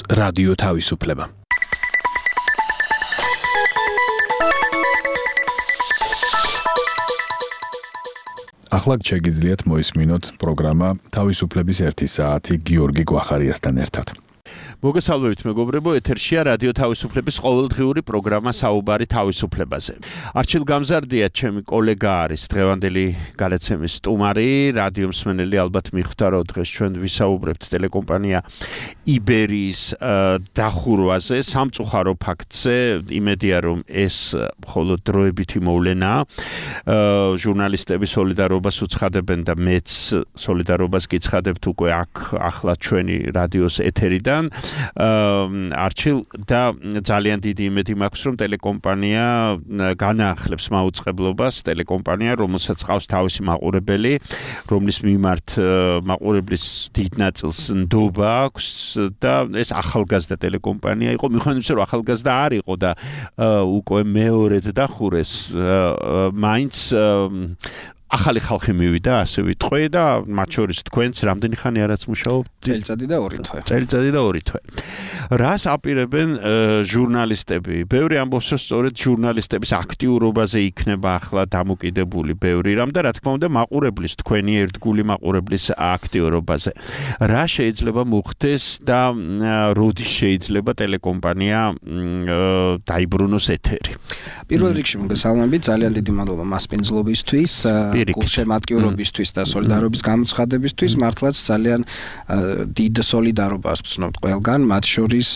რადიო თავისუფლება. ახლა შეგიძლიათ მოისმინოთ პროგრამა თავისუფლების 1 საათი გიორგი გვახარიასთან ერთად. მოგესალმებით მეგობრებო, ეთერშია რადიო თავისუფლების ყოველდღიური პროგრამა საუბარი თავისუფლებაზე. არჩილ გამზარდია ჩემი კოლეგა არის დღევანდელი გადაცემის სტუმარი, რადიო მსმენელი ალბათ მიხვდა რომ დღეს ჩვენ ვისაუბრებთ ტელეკომპანია იბერიის დახურვაზე, სამწუხარო ფაქტზე, იმედია რომ ეს მხოლოდ დროებითი მოვლენაა. ჟურნალისტები სოლიდარობას უცხადებენ და მეც სოლიდარობას გიცხადებთ უკვე აქ ახლა ჩვენი რადიოს ეთერიდან. არჩილ და ძალიან დიდი იმედი მაქვს რომ ტელეკომპანია განაახლებს მაუწყებლობას, ტელეკომპანია რომელსაც ყავს თავისი მაყურებელი, რომლის მიმართ მაყურებლის დიდ ნაწილს ნდობა აქვს და ეს ახალგაზრდა ტელეკომპანია იყო, მიუხედავად იმისა რომ ახალგაზრდა არ იყო და უკვე მეორედ დახურეს, მაინც ახალი ხალხი მივიდა, ასე ვიტყვი და მათ შორის თქვენც რამდენი ხანი არაც მუშაობთ? წელიწადი და 2 თვე. წელიწადი და 2 თვე. რას აპირებენ ჟურნალისტები? ბევრი ამბობს, რომ სწორედ ჟურნალისტების აქტიურობაზე იქნება ახლა დამოკიდებული ბევრი რამ და რა თქმა უნდა მაყურებლის, თქვენი ერთგული მაყურებლის აქტიურობაზე. რა შეიძლება მოხდეს და როდის შეიძლება ტელეკომპანია დაიბრუნოს ეთერი? პირველ რიგში მოგესალმებით, ძალიან დიდი მადლობა მასპინძლობისთვის. გულშემატკივრობისთვის და სოლიდარობის გამოცხადებისთვის მართლაც ძალიან დიდ სოლიდარობას ვცნობთ ყველგან, მათ შორის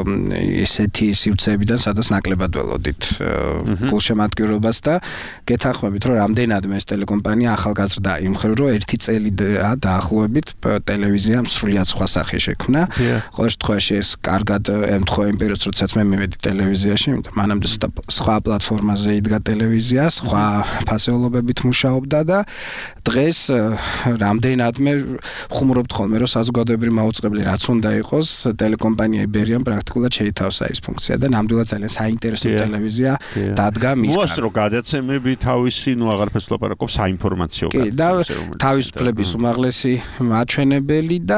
ესეთი სივრცეებიდან, სადაც ნაკლებად ველოდით გულშემატკივრობას და გეთანხმებით, რომ რამდენადმე ეს ტელეკომპანია ახალგაზრდა იმ მხრივ, რომ 1 წელია დაახლოებით ტელევიზიამ სრულიად სხვა სახე შექმნა. ყოველ შემთხვევაში ეს კარგად ემთხვევა იმ პერიოდს, როდესაც მე მივედი ტელევიზიაში, იმიტომ მანამდე სხვა პლატფორმაზე იდგა ტელევიზია, სხვა ფასეულობებით მუშაობდა და დღეს რამდენადმე ხუმრობთ ხოლმე რომ საზოგადოებრივი მაუწყებლი რაც უნდა იყოს, ტელეკომპანია იბერიამ პრაქტიკულად შეითავსა ეს ფუნქცია და ნამდვილად ძალიან საინტერესო ტელევიზია დადგა მისგან. უასტრო გადაცემები თავისი, აღარაფერს ვლაპარაკობ, საინფორმაციო გადაცემები. თავისუფლების უმაღლესი მაჩვენებელი და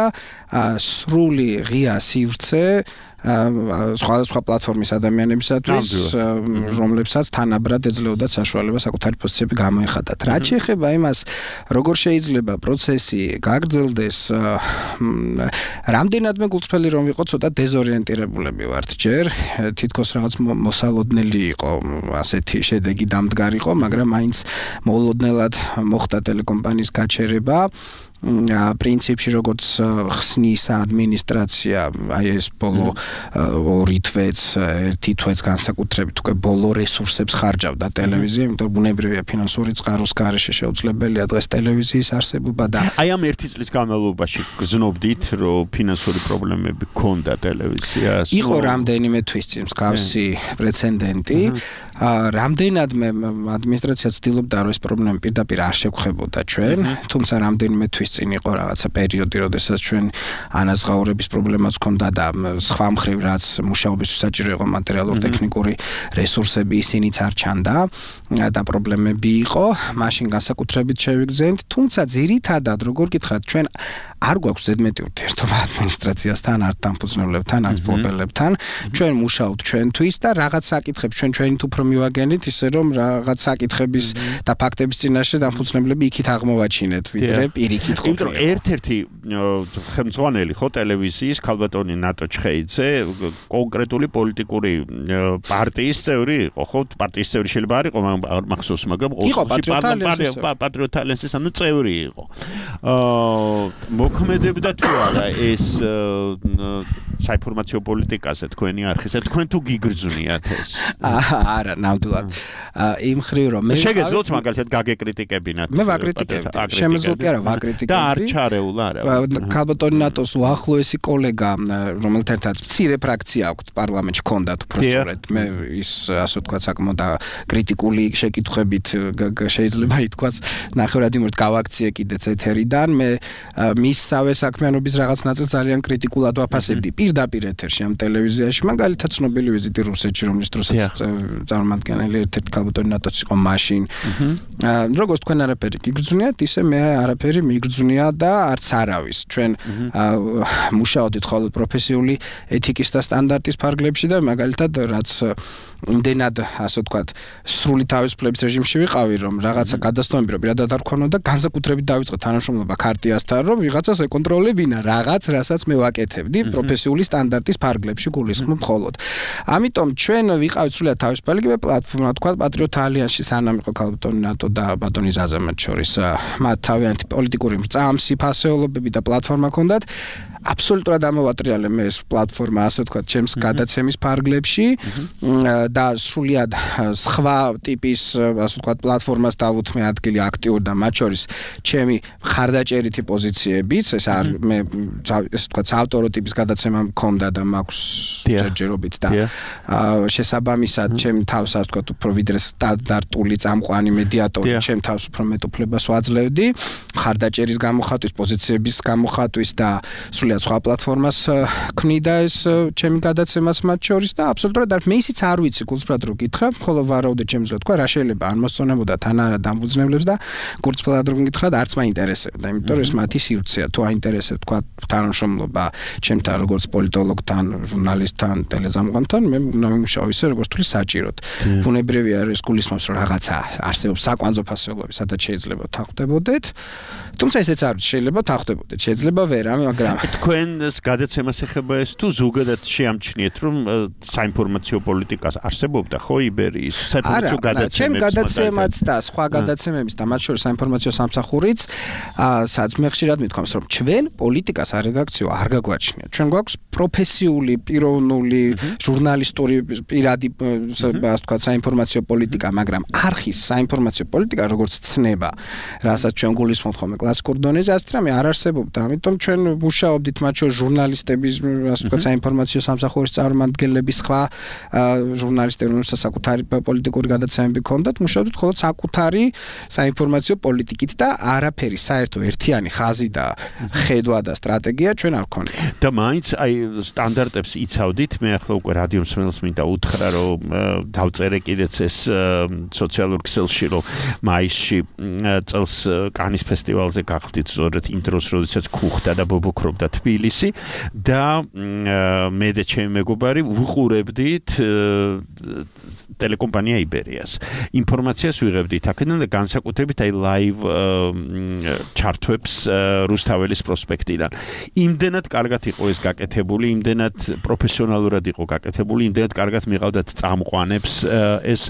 სრული ღია სივრცე სხვადასხვა პლატფორმის ადამიანებისათვის, რომლებსაც თანაბრად ეძლეოდათ საშუალება საკუთარი პოზიციები გამოეხატათ. რაც შეეხება იმას, როგორ შეიძლება პროცესი გაგრძელდეს, რამდენადმე გულწრფელი რომ ვიყო, ცოტა დეზორიენტირებულები ვართ ჯერ, თითქოს რაღაც მოსალოდნელი იყო, ასეთი შედეგი დამდგარიყო, მაგრამ მაინც მოულოდნელად მოხდა ტელეკომპანიის გაჩერება. პრინციპში როგორც ხსნის ადმინისტრაცია, აი ეს ბოლო 2 თვეც, 1 თვეც განსაკუთრებით უკვე ბოლო რესურსებს ხარჯავდა ტელევიზია, იმიტომ რომ ბუნებრივია ფინანსური წყაროს გარეშე შეუძლებელია დღეს ტელევიზიის არსებობა და აი ამ 1 წლის განმავლობაში გზნობდით, რომ ფინანსური პრობლემები ჰქონდა ტელევიზიას? იყო რამდენიმე თვის წინ მსგავსი პრეცედენტი. რამდენადმე ადმინისტრაცია ცდილობდა, რომ ეს პრობლემები პირდაპირ არ შეგხვდებოდა ჩვენ, თუმცა რამდენიმე თვის წინ იყო რაღაცა პერიოდი, როდესაც ჩვენ ანაზღაურების პრობლემაც ჰქონდა და სხვა მხრივ რაც მუშაობისთვის საჭირო იყო მატერიალურ-ტექნიკური რესურსები, ისინიც არ ჩანდა და პრობლემები იყო, მაშინ განსაკუთრებით შევიგრძენთ, თუმცა ძირითადად როგორ გითხრათ, ჩვენ არ გვაქვს ზედმეტი ურთიერთობა ადმინისტრაციასთან, არც დამფუძნებლებთან, არც მფლობელებთან. ჩვენ მუშაობთ ჩვენთვის და რაღაც საკითხებს ჩვენით უფრო მივაგენით, ისე რომ რაღაც საკითხების და ფაქტების წინაშე დამფუძნებლები იქით აღმოვაჩინეთ, ვიდრე პირიქით ყოფილიყო. იმიტომ ერთ-ერთი ხელმძღვანელი ხო ტელევიზიის ქალბატონი ნატო ჩხეიძე კონკრეტული პოლიტიკური პარტიის წევრი იყო, ხო? პარტიის წევრი შეიძლება არ იყო, მახსოვს, მაგრამ პატრიოტ ალიანსის ანუ წევრი იყო. მოქმედებდა თუ არა ეს საინფორმაციო პოლიტიკაზე თქვენი არხის? თქვენ თუ გიგრძვნიათ ეს? არა, ნამდვილად. იმ მხრივ რომ მე შეგეძლოთ მაგალითად გაგეკრიტიკებინათ. მე ვაკრიტიკებდი. შემეძლო კი არა ვაკრიტიკებდი. და არ ჩარეულ არა. ქალბატონი ნატოს უახლოესი კოლეგა, რომელთან ერთად მცირე ფრაქცია აქვს პარლამენტში, ჰქონდათ უბრალოდ მე ის ასე ვთქვათ საკმაოდ კრიტიკული შეკითხვებით შეიძლება ითქვას ნახევრად იმით გავაქციე კიდეც ეთერიდან. მე მისსავე საქმიანობის რაღაც ნაწილს ძალიან კრიტიკულად ვაფასებდი. პირდაპირ ეთერში ამ ტელევიზიაში, მაგალითად ცნობილი ვიზიტი რუსეთში, რომლის დროსაც წარმომადგენელი ერთ-ერთი ქალბატონი ნატოში იყო მაშინ. Როგორც თქვენ არაფერი გიგრძნიათ, ისე მე არაფერი მიგრძნია და არც არავის. ჩვენ მუშაობთ ხოლმე პროფესიული ეთიკის და სტანდარტის ფარგლებში და მაგალითად რაც იმდენად ასე ვთქვათ, სრული თავისუფლების რეჟიმში ვიყავი, რომ რაღაცა გადასტომები რომ პირადად არ ქონოდა, განსაკუთრებით დავიწყე თანამშრომლობა ქარტიასთან, რომ ვიღაცას ეკონტროლებინა რაღაც, რასაც მე ვაკეთებდი პროფესიული სტანდარტის ფარგლებში გულისხმობ მხოლოდ. ამიტომ ჩვენ ვიყავით სრულად თავისუფალი პლატფორმა, ვთქვათ, პატრიოტ ალიანსში სანამ იყო ქალბატონი ნატო და ბატონი ზაზა მათ შორის. მათ თავიანთი პოლიტიკური მრწამსი ფასეულობები და პლატფორმა ჰქონდათ. აბსოლუტურად ამოვატრიალე მე ეს პლატფორმა, ასე ვთქვათ, ჩემს გადაცემის ფარგლებში და სრულად სხვა ტიპის, ასე ვთქვათ, პლატფორმას დავუთმე ადგილი აქტიურ და მათ შორის ჩემი ხარდაჭერითი პოზიციებიც, ეს არ მე ასე ვთქვათ, ავტორო ტიპის გადაცემა მქონდა და მაქვს ჯერჯერობით და შესაბამისად ჩემი თავს, ასე ვთქვათ, უფრო ვიდრე სტანდარტული წამყვანი მედიატორი, ჩემ თავს უფრო მეტ უფლებას ვაძლევდი, ხარდაჭერის გამოხატვის, პოზიციების გამოხატვის და სრულად სხვა პლატფორმას ქმნიდა ეს ჩემი გადაცემას მათ შორის და აბსოლუტურად არ მე ისიც არ ვიცი გულწრფელად რო გითხრა, ხოლო ვარაუდე ჩემს რო თქვა რა შეიძლება არ მოსწონებოდა თან არა დამფუძნებლებს და გულწრფელად რო გითხრა არც მაინტერესებდა, იმიტომ რომ ეს მათი სივრცეა, თუ აინტერესებს თქვა თანამშრომლობა ჩემთან როგორც პოლიტოლოგთან, ჟურნალისტთან, ტელეზამყვანთან, მე უნდა ვიმუშაო ისე როგორც თulis საჭიროდ. ბუნებრივია ეს გულისხმობს რომ რაღაცა არსებობს საკვანძო ფასეულობები, სადაც შეიძლება თანხმდებოდეთ. თუმცა ესეც არ შეიძლება თანხმდებოდეთ, შეიძლება ვერა, მაგრამ თქვენ გადაცემას ეხება ეს თუ ზოგადად შეამჩნიეთ რომ საინფორმაციო პოლიტიკას არსებობდა ხო იბერიის საინფორმაციო გადაცემები ჩემ გადაცემაც და სხვა გადაცემების და მათ შორის საინფორმაციო სამსახურიც სადაც მე ხშირად მithქვამს რომ ჩვენ პოლიტიკას არედაქციო არ გაგვაჩნია ჩვენ გვაქვს პროფესიული პიროვნული ჟურნალისტური პირადი ასე ვთქვათ საინფორმაციო პოლიტიკა მაგრამ არხის საინფორმაციო პოლიტიკა როგორც ცნება რასაც ჩვენ გულისხმობთ ხოლმე კლასიკურ დონეზე ასე რამე არ არსებობდა ამიტომ ჩვენ მუშაობდით მათ შორის ჟურნალისტების ასე ვთქვათ საინფორმაციო სამსახურის წარმომადგენლების სხვა ჟურნალისტები რომელსაც საკუთარი პოლიტიკური გადაცემები ჰქონდათ მუშაობდით მხოლოდ საკუთარი საინფორმაციო პოლიტიკით და არაფერი საერთო ერთიანი ხაზი და ხედვა და სტრატეგია ჩვენ არ გქონია და მაინც აი სტანდარტებს იცავდით მე ახლა უკვე რადიო მსმენელს მინდა უთხრა რომ დავწერე კიდეც ეს სოციალურ ქსელში რომ მაისში წელს კანის ფესტივალზე გახდით ზოგადად იმ დროს როდესაც ქუხდა და ბობოქრობდა თბილისი და მე და ჩემი მეგობარი ვუყურებდით ტელეკომპანია იბერიას ინფორმაციას ვიღებდით აქედან და განსაკუთრებით აი ლაივ ჩარტვებს რუსთაველის პროსპექტიდან იმდენად კარგად იყო ეს გაკეთებული იმდენად პროფესიონალურად იყო გაკეთებული იმდენად კარგად მიყავდათ წამყვანებს ეს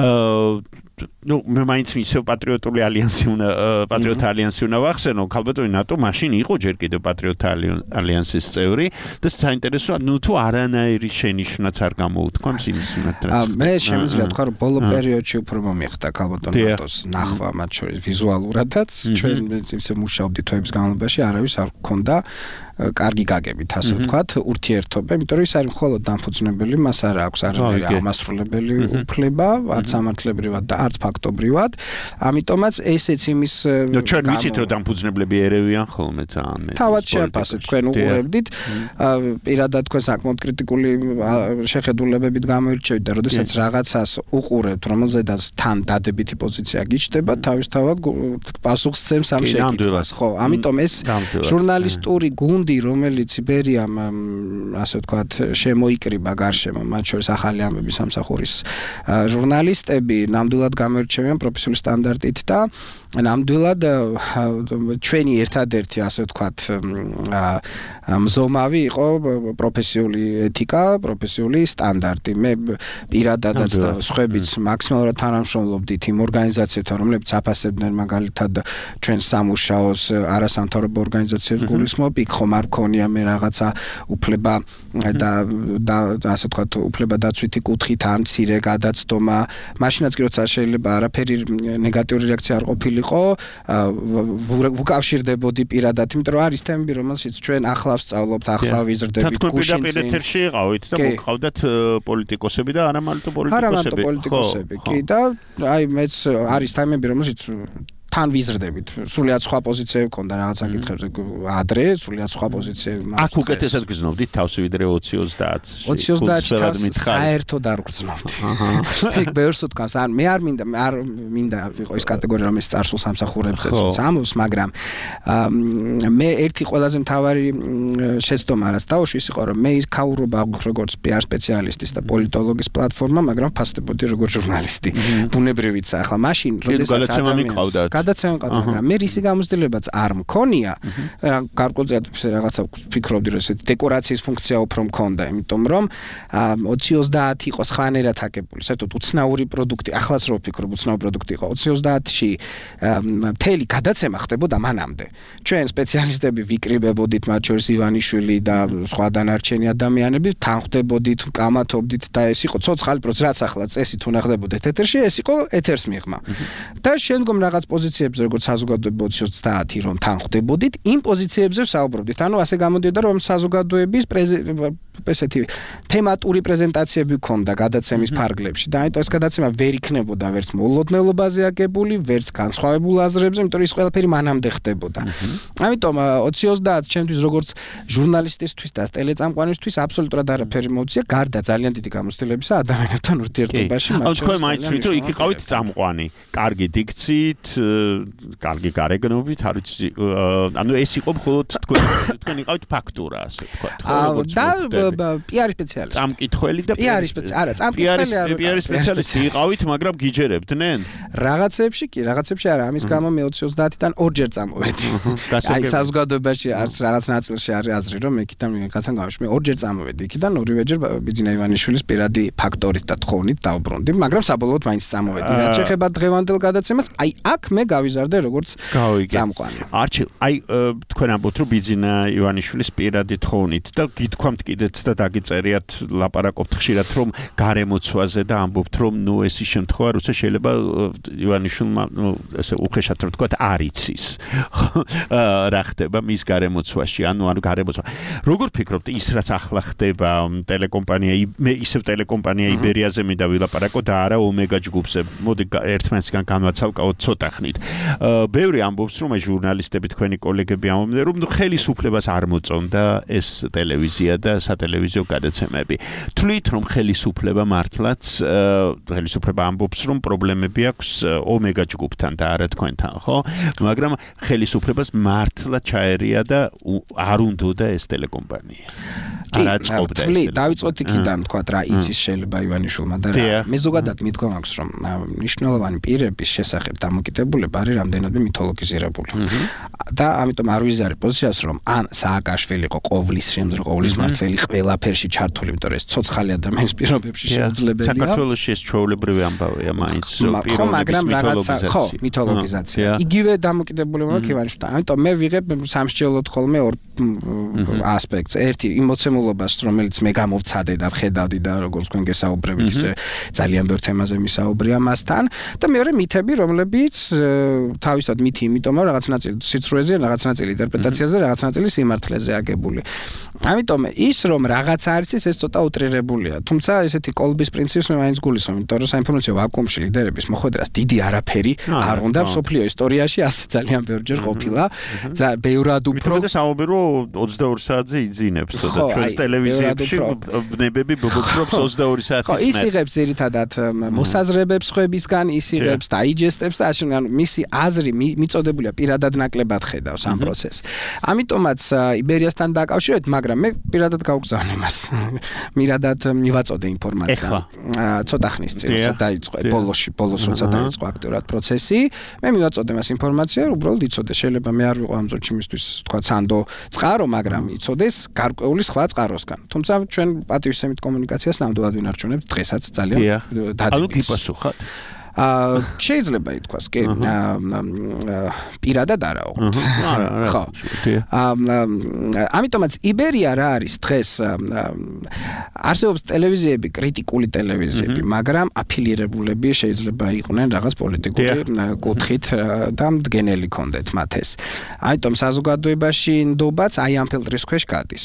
ну, მე მაინც ისევ პატრიოტული ალიანსი უნდა ვახსენო, ქალბატონი ნატო მაშინ იყო ჯერ კიდევ პატრიოტ ალიანსის წევრი და საინტერესოა, ну თუ არანაირი შენიშვნაც არ გამოუთქვამს იმის მიმართ. მე შემიძლია ვთქვა, რომ ბოლო პერიოდში უფრო მომიხდა ქალბატონ ნატოს ნახვა მათ შორის ვიზუალურადაც, ჩვენ ისე მუშაობდით თვეების განმავლობაში, არავის არ გქონდა კარგი გაგებით, ასე ვთქვათ, ურთიერთობა, იმიტომ რომ ის არის მხოლოდ დამფუძნებელი, მას არ აქვს არანაირი აღმასრულებელი უფლება, არც სამართლებრივად და არც ფაქტობრივად. ამიტომაც ესეც იმის ჩვენ ვიცით რომ დამფუძნებლები ერევიან ხოლმე ძალიან მეტ. თავად შეაფასეთ, თქვენ უყურებდით, პირადად თქვენ საკმაოდ კრიტიკული შეხედულებებით გამოირჩევით და როდესაც რაღაცას უყურებთ, რომელზედაც თან დადებითი პოზიცია გიჩნდება, თავისთავად პასუხს სცემს ამ შეკითხვას, ხო? ამიტომ ეს ჟურნალისტური გუნდი რომელიც იბერიამ ასე ვთქვათ შემოიკრიბა გარშემო მათ შორის ახალი ამბების სამსახურის ჟურნალისტები ნამდვილად გამოირჩევიან პროფესიული სტანდარტით და ნამდვილად ჩვენი ერთადერთი ასე ვთქვათ მზომავი იყო პროფესიული ეთიკა, პროფესიული სტანდარტი. მე პირადადაც და სხვაებიც მაქსიმალურად თანამშრომლობდით იმ ორგანიზაციებთან, რომლებიც აფასებდნენ მაგალითად ჩვენ სამუშაოს არასამთავრობო ორგანიზაციებს გულისხმობ, იქ ხომ არ ქონია მე რაღაცა უფლება და ასე ვთქვათ უფლება დაცვითი კუთხით ან მცირე გადაცდომა. მაშინაც კი როცა შეიძლება არაფერი ნეგატიური რეაქცია არ ყოფილიყო, ვუკავშირდებოდი პირადად, იმიტომ რომ არის თემები, რომელშიც ჩვენ ახლა ვსწავლობთ, ახლა ვიზრდებით გუშინ წინ. ეთერში იყავით და მოყავდათ პოლიტიკოსები და არა მარტო პოლიტიკოსები. კი და აი მეც არის თემები, რომელშიც თან ვიზრდებით. სულიად სხვა პოზიციები მქონდა რაღაც საკითხებზე ადრე, სულიად სხვა პოზიციები მაქვს. აქ უკეთესად გრძნობდით თავს ვიდრე 20-30-ში. 20-30-ში თავს საერთოდ არ გრძნობდი. ეგ ბევრს უთქვას, ან მე არ მინდა ვიყო ის კატეგორია, რომელიც წარსულ სამსახურებზეც წამოს, მაგრამ მე ერთი ყველაზე მთავარი შეცდომა რაც დაუშვი იყო, რომ მე ის ქაურობა აქვს როგორც PR სპეციალისტის და პოლიტოლოგის პლატფორმა, მაგრამ ფასდებოდი როგორც ჟურნალისტი. ბუნებრივიც ახლა მაშინ როდესაც გადაცემა მყავდა, მაგრამ მე რისი გამოცდილებაც არ მქონია, გარკვეულწილად რაღაცა ვფიქრობდი, რომ ესეთი დეკორაციის ფუნქცია უფრო მქონდა, იმიტომ რომ 20-30 იყო სხვანაირად აკებული, საერთოდ უცნაური პროდუქტი, ახლაც რო ვფიქრობ, უცნაური პროდუქტი იყო 20-30-ში მთელი გადაცემა ხდებოდა მანამდე. ჩვენ სპეციალისტები ვიკრიბებოდით, მათ შორის ივანიშვილი და სხვა დანარჩენი ადამიანები, თან ხვდებოდით, კამათობდით და ეს იყო ცოცხალი პროცესი, რაც ახლა წესით უნახდებოდეთ ეთერში, ეს იყო ეთერს მიღმა. და შემდგომ რაღაც პოზიციებზე, როგორც საზოგადოება 20-30, რომ თან ხვდებოდით, იმ პოზიციებზე ვსაუბრობდით. ანუ ასე გამოდიოდა, რომ საზოგადოების ესეთი თემატური პრეზენტაციები ქონდა გადაცემის ფარგლებში და ამიტომ ეს გადაცემა ვერ იქნებოდა ვერც მოლოდნელობაზე აგებული, ვერც განსხვავებულ აზრებზე, იმიტომ რომ ის ყველაფერი მანამდე ხდებოდა. ამიტომ 20-30 ჩემთვის როგორც ჟურნალისტისთვის და ტელეწამყვანისთვის აბსოლუტურად არაფერი მოუწია, გარდა ძალიან დიდი გამოცდილებისა ადამიანებთან ურთიერთობაში. ანუ თქვენ მაინც ვით რომ იქ იყავით წამყვანი, კარგი დიქციით, კარგი გარეგნობით, არ ვიცი, ანუ ეს იყო მხოლოდ თქვენ იყავით ფაქტურა, ასე ვთქვათ, ხო? და PR სპეციალისტი. წამკითხველი და PR სპეციალისტი. არა, წამკითხველი არა. PR სპეციალისტი იყავით, მაგრამ გიჯერებდნენ? რაღაცებში კი, რაღაცებში არა. ამის გამო მე 20-30-დან ორჯერ წამოვედი. აი საზოგადოებაში არც რაღაც ნაწილში არის აზრი, რომ იქიდან ვიღაცან გავშვი. მე ორჯერ წამოვედი იქიდან, ორივეჯერ ბიძინა ივანიშვილის პირადი ფაქტორით და თხოვნით დავბრუნდი, მაგრამ საბოლოოდ მაინც წამოვედი. რაც შეეხება დღევანდელ გადაცემას, აი აქ მე გავიზარდე როგორც წამყვანი. არჩილ, აი თქვენ ამბობთ, რომ ბიძინა ივანიშვილის პირადი თხოვნით და გითქვამთ კიდეც და დაგიწერიათ ლაპარაკობთ ხშირად რომ გარემოცვაზე და ამბობთ რომ ნუ ეს ის შემთხვევა როცა შეიძლება ივანიშვილმა ესე უხეშად რომ თქვა არ იცის რა ხდება მის გარემოცვაში ანუ გარემოცვა როგორ ფიქრობთ ის რაც ახლა ხდება ტელეკომპანია მე ისევ ტელეკომპანია იბერიაზე მინდა ვილაპარაკო და არა ომეგა ჯგუფზე მოდი ერთმანეთსგან განვაცალკავოთ ცოტა ხნით ბევრი ამბობს რომ აი ჟურნალისტები თქვენი კოლეგები ამბობენ რომ ხელისუფლებას არ მოწონდა ეს ტელევიზია და სატელევიზიო გადაცემები. თვლით რომ ხელისუფლება მართლაც ხელისუფლება ამბობს რომ პრობლემები აქვს ომეგა ჯგუფთან და არა თქვენთან, ხო? მაგრამ ხელისუფლებას მართლა ჩაერია და არ უნდოდა ეს ტელეკომპანია. არა წყობდა. დავიწყოთ იქიდან თქვა რა იცის შეიძლება ივანიშვილმა და რა. მე ზოგადად მიდგომა აქვს რომ მნიშვნელოვანი პირების შესახებ დამოკიდებულება არის რამდენადმე მითოლოგიზირებული. და ამიტომ არ ვიზარე პოზიციას რომ ან სააკაშვილი იყო ყოვლის შემდგომ ყოვლის მართველი ყველაფერში ჩართული, იმიტომ რომ ეს ცოცხალი ადამიანის პირობებში შეუძლებელია. საქართველოში ეს ჩვეულებრივი ამბავია მაინც პირობების მაგრამ რაღაცა ხო მითოლოგიზაცია. იგივე დამოკიდებულება აქვს ივანიშვილთან. ამიტომ მე ვიღებ სამსჯელოდ ხოლმე ორ ასპექტს. ერთი იმოცემულობას, რომელიც მე გამოვცადე და ვხედავდი და როგორც თქვენ გესაუბრებით, ისე ძალიან ბევრ თემაზე მისაუბრია მასთან და მეორე მითები, რომლებიც თავისად მითი, იმიტომ რომ რაღაც ნაწილი სიცრუეზე, რაღაც ნაწილი ინტერპრეტაციაზე, რაღაც ნაწილი სიმართლეზე აგებული. ამიტომ ის რომ რაღაც არის ეს ცოტა უტრირებულია. თუმცა ესეთი კოლბის პრინციპს მე მაინც გულისხმობ, იმიტომ რომ საინფორმაციო ვაკუუმში ლიდერების მოხვედრას დიდი არაფერი არ უნდა მსოფლიო ისტორიაში ასე ძალიან ბევრჯერ ყოფილა. ბევრად უფრო და საუბრო 22 საათზე იძინებს და ჩვენს ტელევიზიებში ბნებები ბობოქრობს 22 საათის მე. ხო, ის იღებს ძირითადად მოსაზრებებს ხვებისგან, ის იღებს დაიჯესტებს და ასე ანუ მისი აზრი მიწოდებულია პირადად ნაკლებად ხედავს ამ პროცესს. ამიტომაც იბერიასთან დაკავშირებით, მაგრამ მე პირადად გავგზავნე მას. მირადად მივაწოდე ინფორმაცია. ცოტა ხნის წინ როცა დაიწყო ბოლოს როცა დაიწყო აქტიურად პროცესი, მე მივაწოდე მას ინფორმაცია, უბრალოდ იცოდე, შეიძლება მე არ ვიყო ამ წუთში მისთვის თქვა სანდო წყარო, მაგრამ იცოდეს გარკვეული სხვა წყაროსგან. თუმცა ჩვენ პატივისცემით კომუნიკაციას ნამდვილად ვინარჩუნებთ დღესაც ძალიან დადებით. ანუ გიპასუხოთ. შეიძლება ითქვას, კი, პირადად არა უყურთ. ხო. ამიტომაც იბერია რა არის დღეს არსებობს ტელევიზიები, კრიტიკული ტელევიზიები, მაგრამ აფილირებულები შეიძლება იყვნენ რაღაც პოლიტიკური კუთხით და მდგენელი კონდეთ მათ ეს. ამიტომ საზოგადოებაში ნდობაც აი ამ ფილტრის ქვეშ გადის.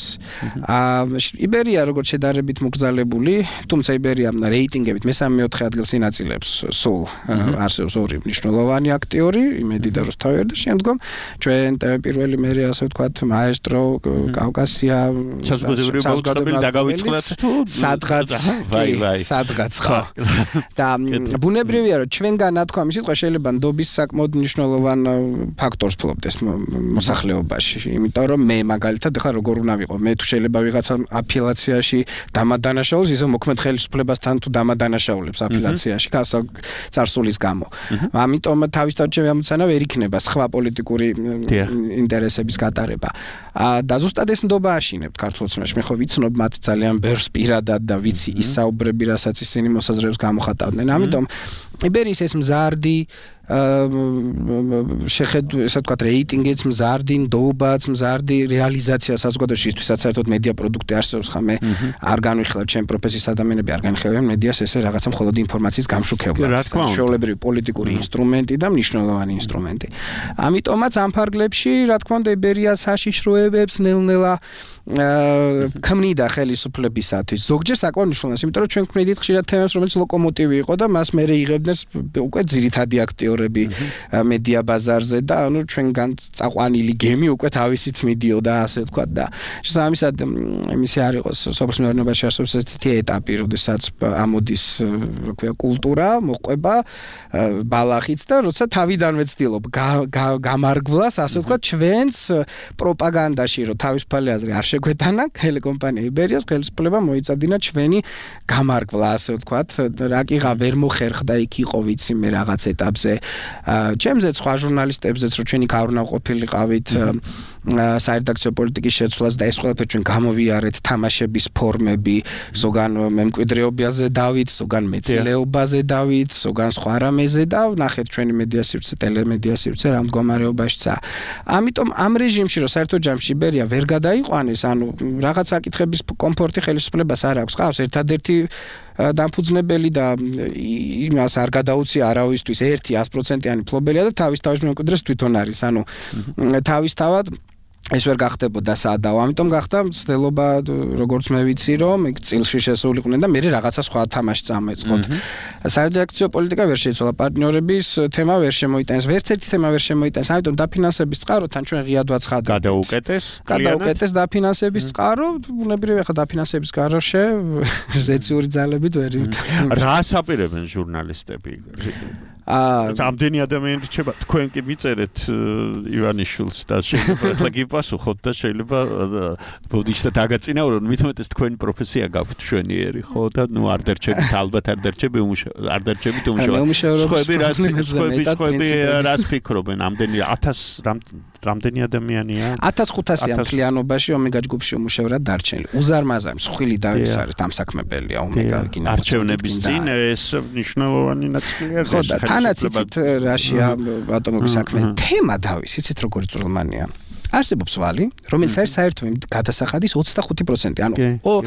იბერია როგორც შედარებით მოგზალებული, თუმცა იბერია რეიტინგებით მესამე-მეოთხე ადგილს ინაწილებს სულ სულ არსებობს ორი მნიშვნელოვანი აქტიორი, იმედი და რუსთავი და შემდგომ ჩვენ პირველი მერე ასე ვთქვათ მაესტრო კავკასია საზოგადოებრივი დაგავიწყდათ თუ სადღაც ხო და ბუნებრივია რომ ჩვენგან ნათქვამი სიტყვა შეიძლება ნდობის საკმაოდ მნიშვნელოვან ფაქტორს ფლობდეს მოსახლეობაში, იმიტომ რომ მე მაგალითად ახლა როგორ უნდა ვიყო, მე თუ შეიძლება ვიღაცა აფილაციაში დამადანაშაულს, ისე მოქმედ ხელისუფლებასთან თუ დამადანაშაულებს აფილაციაში წარსულის გამო. ამიტომ თავისთავად ჩემი ამოცანა ვერ იქნება სხვა პოლიტიკური ინტერესების გატარება. და ზუსტად ეს ნდობა აშინებთ ქართულ ოცნებაში. მე ხო ვიცნობ მათ ძალიან ბევრს პირადად და ვიცი ის საუბრები, რასაც ისინი მოსაზრებს გამოხატავდნენ. ამიტომ იბერიის ეს მზარდი ესე ვთქვათ რეიტინგიც მზარდი, ნდობაც მზარდი რეალიზაცია საზოგადოებაში, ისთვისაც საერთოდ მედია პროდუქტი არსებობს, ხა მე არ განვიხილავ ჩემ პროფესიის ადამიანები არ განიხილავენ მედიას ესე რაღაცა მხოლოდ ინფორმაციის გამშუქებლად, ჩვეულებრივი პოლიტიკური ინსტრუმენტი და მნიშვნელოვანი ინსტრუმენტი. ამიტომაც ამ ფარგლებში, რა თქმა უნდა, იბერიას საშიშროებებს ნელ-ნელა ქმნიდა ხელისუფლებისათვის. ზოგჯერ საკმაოდ მნიშვნელოვანს, იმიტომ რომ ჩვენ ქმნიდით ხშირად თემებს, რომელიც ლოკომოტივი იყო და მას მერე იღებდნენ უკვე ძირითადი აქტიორები მედია ბაზარზე და ანუ ჩვენგან წაყვანილი გემი უკვე თავისით მიდიოდა, ასე ვთქვათ და შესაბამისად იმისი არ იყოს სოფლის მეურნეობაში არსებობს ესეთი ეტაპი, როდესაც ამოდის კულტურა, მოყვება ბალახიც და როცა თავიდანვე ცდილობ გამარგვლას, ასე ვთქვათ, ჩვენს პროპაგანდაში, რომ თავისუფალი აზრი არ შეგვეტანა, ტელეკომპანია იბერიას ხელისუფლება მოიწადინა ჩვენი გამარგვლა, ასე ვთქვათ, რაკიღა ვერ მოხერხდა იქ იყო ვიცი მე რაღაც ეტაპზე. ჩემზე სხვა ჟურნალისტებზეც რომ ჩვენი გავრნავყოფილიყავით საერედაქციო პოლიტიკის შეცვლას და ეს ყველაფერი ჩვენ გამოვიარეთ თამაშების ფორმები, ზოგან მემკვიდრეობაზე დავით, ზოგან მეცნიერებაზე დავით, ზოგან სხვა რამეზე და ნახეთ ჩვენი მედია სივრცე, ტელემედია სივრცე რა მდგომარეობაშია. ამიტომ ამ რეჟიმში რომ საერთოდ ჯამში იბერია ვერ გადაიყვანეს, ანუ რაღაც საკითხების კომფორტი ხელისუფლებას არ აქვს. ყავს ერთადერთი დამფუძნებელი და იმას არ გადაუცია არავისთვის 100%-იანი ფლობელია და თავის მემკვიდრეს თვითონ არის. ანუ თავისთავად ეს ვერ გახდებოდა სადავ. ამიტომ გახდა მცდელობა, როგორც მე ვიცი, რომ იქ წილში შესულიყვნენ და მე რაღაცა სხვა თამაში წამოეწყოთ. საერედაქციო პოლიტიკა ვერ შეიცვალა, პარტნიორების თემა ვერ შემოიტანეს, ვერც ერთი თემა ვერ შემოიტანეს. ამიტომ დაფინანსების წყაროთან ჩვენ ღიად ვაცხადებთ. გადაუკეტეს დაფინანსების წყარო, ბუნებრივია ხა დაფინანსების გარშე ზეციური ძალებით ვერ ივთქვათ. რას აპირებენ ჟურნალისტები? ამდენი ადამიანი რჩება, თქვენ კი მიწერეთ ივანიშვილს და შეიძლება ახლა გიპასუხოთ და შეიძლება ბოდიშთა დაგაწინაურონ, მithumetes თქვენი პროფესია გაქვთ შვენიერი, ხო და ნუ არ დარჩებით, ალბათ არ დარჩები უმუშავრობები რას ფიქრობენ, ამდენი 1000 რამდენი ადამიანია? 1500-ია მთლიანობაში ომეგა ჯგუფში უმუშევრად დარჩენილი. უზარმაზარ მსხვილი და ის არის დამსაქმებელია ომეგა გინა. არჩევნების წინ ეს მნიშვნელოვანი ნაწილია. ხო და თანაც იცით რაშია ატომების საქმე. თემა დავის, იცით როგორი წვრილმანია. არსებობს ვალი, რომელიც არის საერთო გადასახადის 25%. ანუ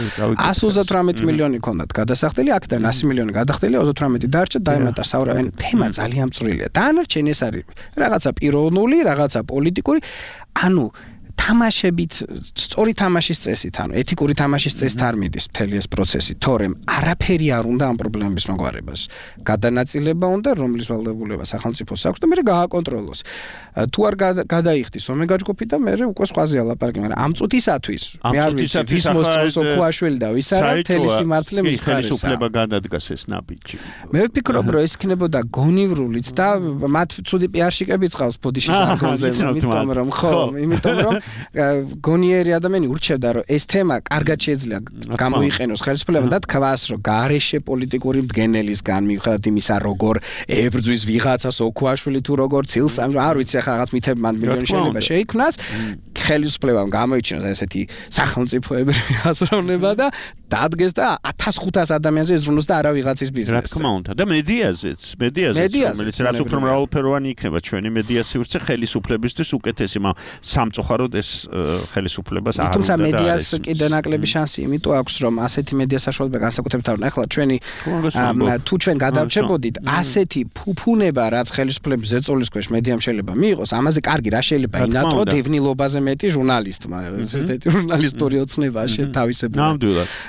138 მილიონი ქონდათ გადასახდელი, აქედან 100 მილიონი გადახდელი, 38 დარჩა, დაემატა საურავენ. თემა ძალიან წვრილია. დანარჩენი ეს არის რაღაცა პიროვნული, რაღაცა პოლიტიკური, ანუ თამაშებით, სწორი თამაშის წესით, ანუ ეთიკური თამაშის წესით არ მიდის მთელი ეს პროცესი, თორემ არაფერი არ უნდა ამ პრობლემების მოგვარებას. გადანაწილება უნდა, რომლის ვალდებულება სახელმწიფოს აქვს და მე გააკონტროლოს. თუ არ გადაიხდის ომეგა ჯგუფი და მე უკვე სხვაზეა ლაპარაკი, მაგრამ ამ წუთისათვის მე არ ვიცი ვის მოსწონს ოქუაშვილი და ვის არა, მთელი სიმართლე მის ხარისაა. ხელისუფლება გადადგას ეს ნაბიჯი. მე ვფიქრობ, რომ ეს იქნებოდა გონივრულიც და მათ ცუდი პიარშიკებიც ყავს ბოდიში დარგონზე, იმიტომ რომ გონიერი ადამიანი ურჩევდა რომ ეს თემა კარგად შეიძლება გამოიყენოს ხელისუფლებამ და თქვას რომ გარეშე პოლიტიკური მდგენელისგან მიუხედავად იმისა როგორ ებრძვის ვიღაცას ოქუაშვილი თუ როგორ ცილს არ ვიცი ახლა რაღაც მითები მან მილიონი შეიძლება შეიქმნას ხელისუფლებამ გამოიჩინოს ესეთი სახელმწიფოებრივი აზროვნება და დადგეს და 1500 ადამიანზე ეზრუნოს და არა ვიღაცის ბიზნესს. რა თქმა უნდა და მედიაზეც, რომელიც რაც უფრო მრავალფეროვანი იქნება ჩვენი მედია სივრცე ხელისუფლებისთვის უკეთესი, მაგრამ სამწუხაროდ ეს ხელისუფლებას არ უნდა და თუმცა მედიას კიდე ნაკლები შანსი იმიტომ აქვს რომ ასეთი მედია საშუალება განსაკუთრებით არ უნდა. ახლა ჩვენი თუ ჩვენ გადავრჩებოდით ასეთი ფუფუნება რაც ხელისუფლების ზეწოლის ქვეშ მედიამ შეიძლება მიიღოს, ამაზე კარგი რა შეიძლება ინატრო დევნილობაზე მეტი ჟურნალისტმა. ესეთი ჟურნალისტური ოცნება შეთავისებულა.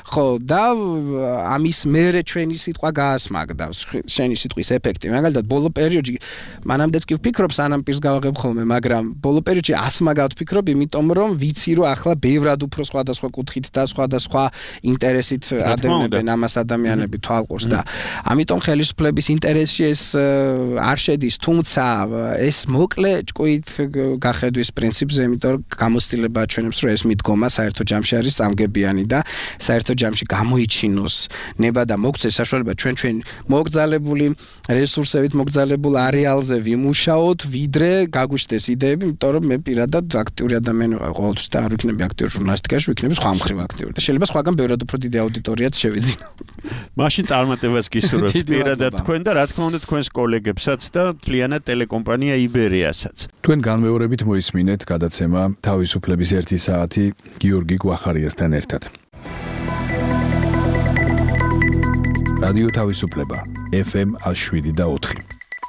ხო და ამის მერე ჩვენი სიტყვა გაასმაგდა შენი სიტყვის ეფექტი მაგალითად ბოლო პერიოდში მანამდეც კი ვფიქრობ სანამ პირს გავაღებ ხოლმე მაგრამ ბოლო პერიოდში ასმაგად ვფიქრობ იმიტომ რომ ვიცი რომ ახლა ბევრად უფრო სხვადასხვა კუთხით და სხვადასხვა ინტერესით ადევნებენ ამას ადამიანები თვალყურს და ამიტომ ხელისუფლების ინტერესში ეს არ შედის თუმცა ეს მოკლე ჭკუით გახედვის პრინციპზე იმიტომ რომ გამოცდილება აჩვენებს რომ ეს მიდგომა საერთო ჯამში არის წამგებიანი და საერთო ჯამში გამოიჩინოს ნება და მოგცეს საშუალება ჩვენ მოგზალებული რესურსებით მოგზალებულ არეალზე ვიმუშაოთ ვიდრე გაგვიშდეს იდეები იმიტომ რომ მე პირადად აქტიური ადამიანი ვარ ყოველთვის და არ ვიქნები აქტიური ჟურნალისტიკაში ვიქნები სხვა მხრივ აქტიური და შეიძლება სხვაგან ბევრად უფრო დიდი აუდიტორიაც შევიძინო მაშინ წარმატებას გისურვებთ პირადად თქვენ და რა თქმა უნდა თქვენს კოლეგებსაც და მთლიანად ტელეკომპანია იბერიასაც თქვენ განმეორებით მოისმინეთ გადაცემა თავისუფლების 1 საათი გიორგი გვახარიასთან ერთად რადიო თავისუფლება FM 107.4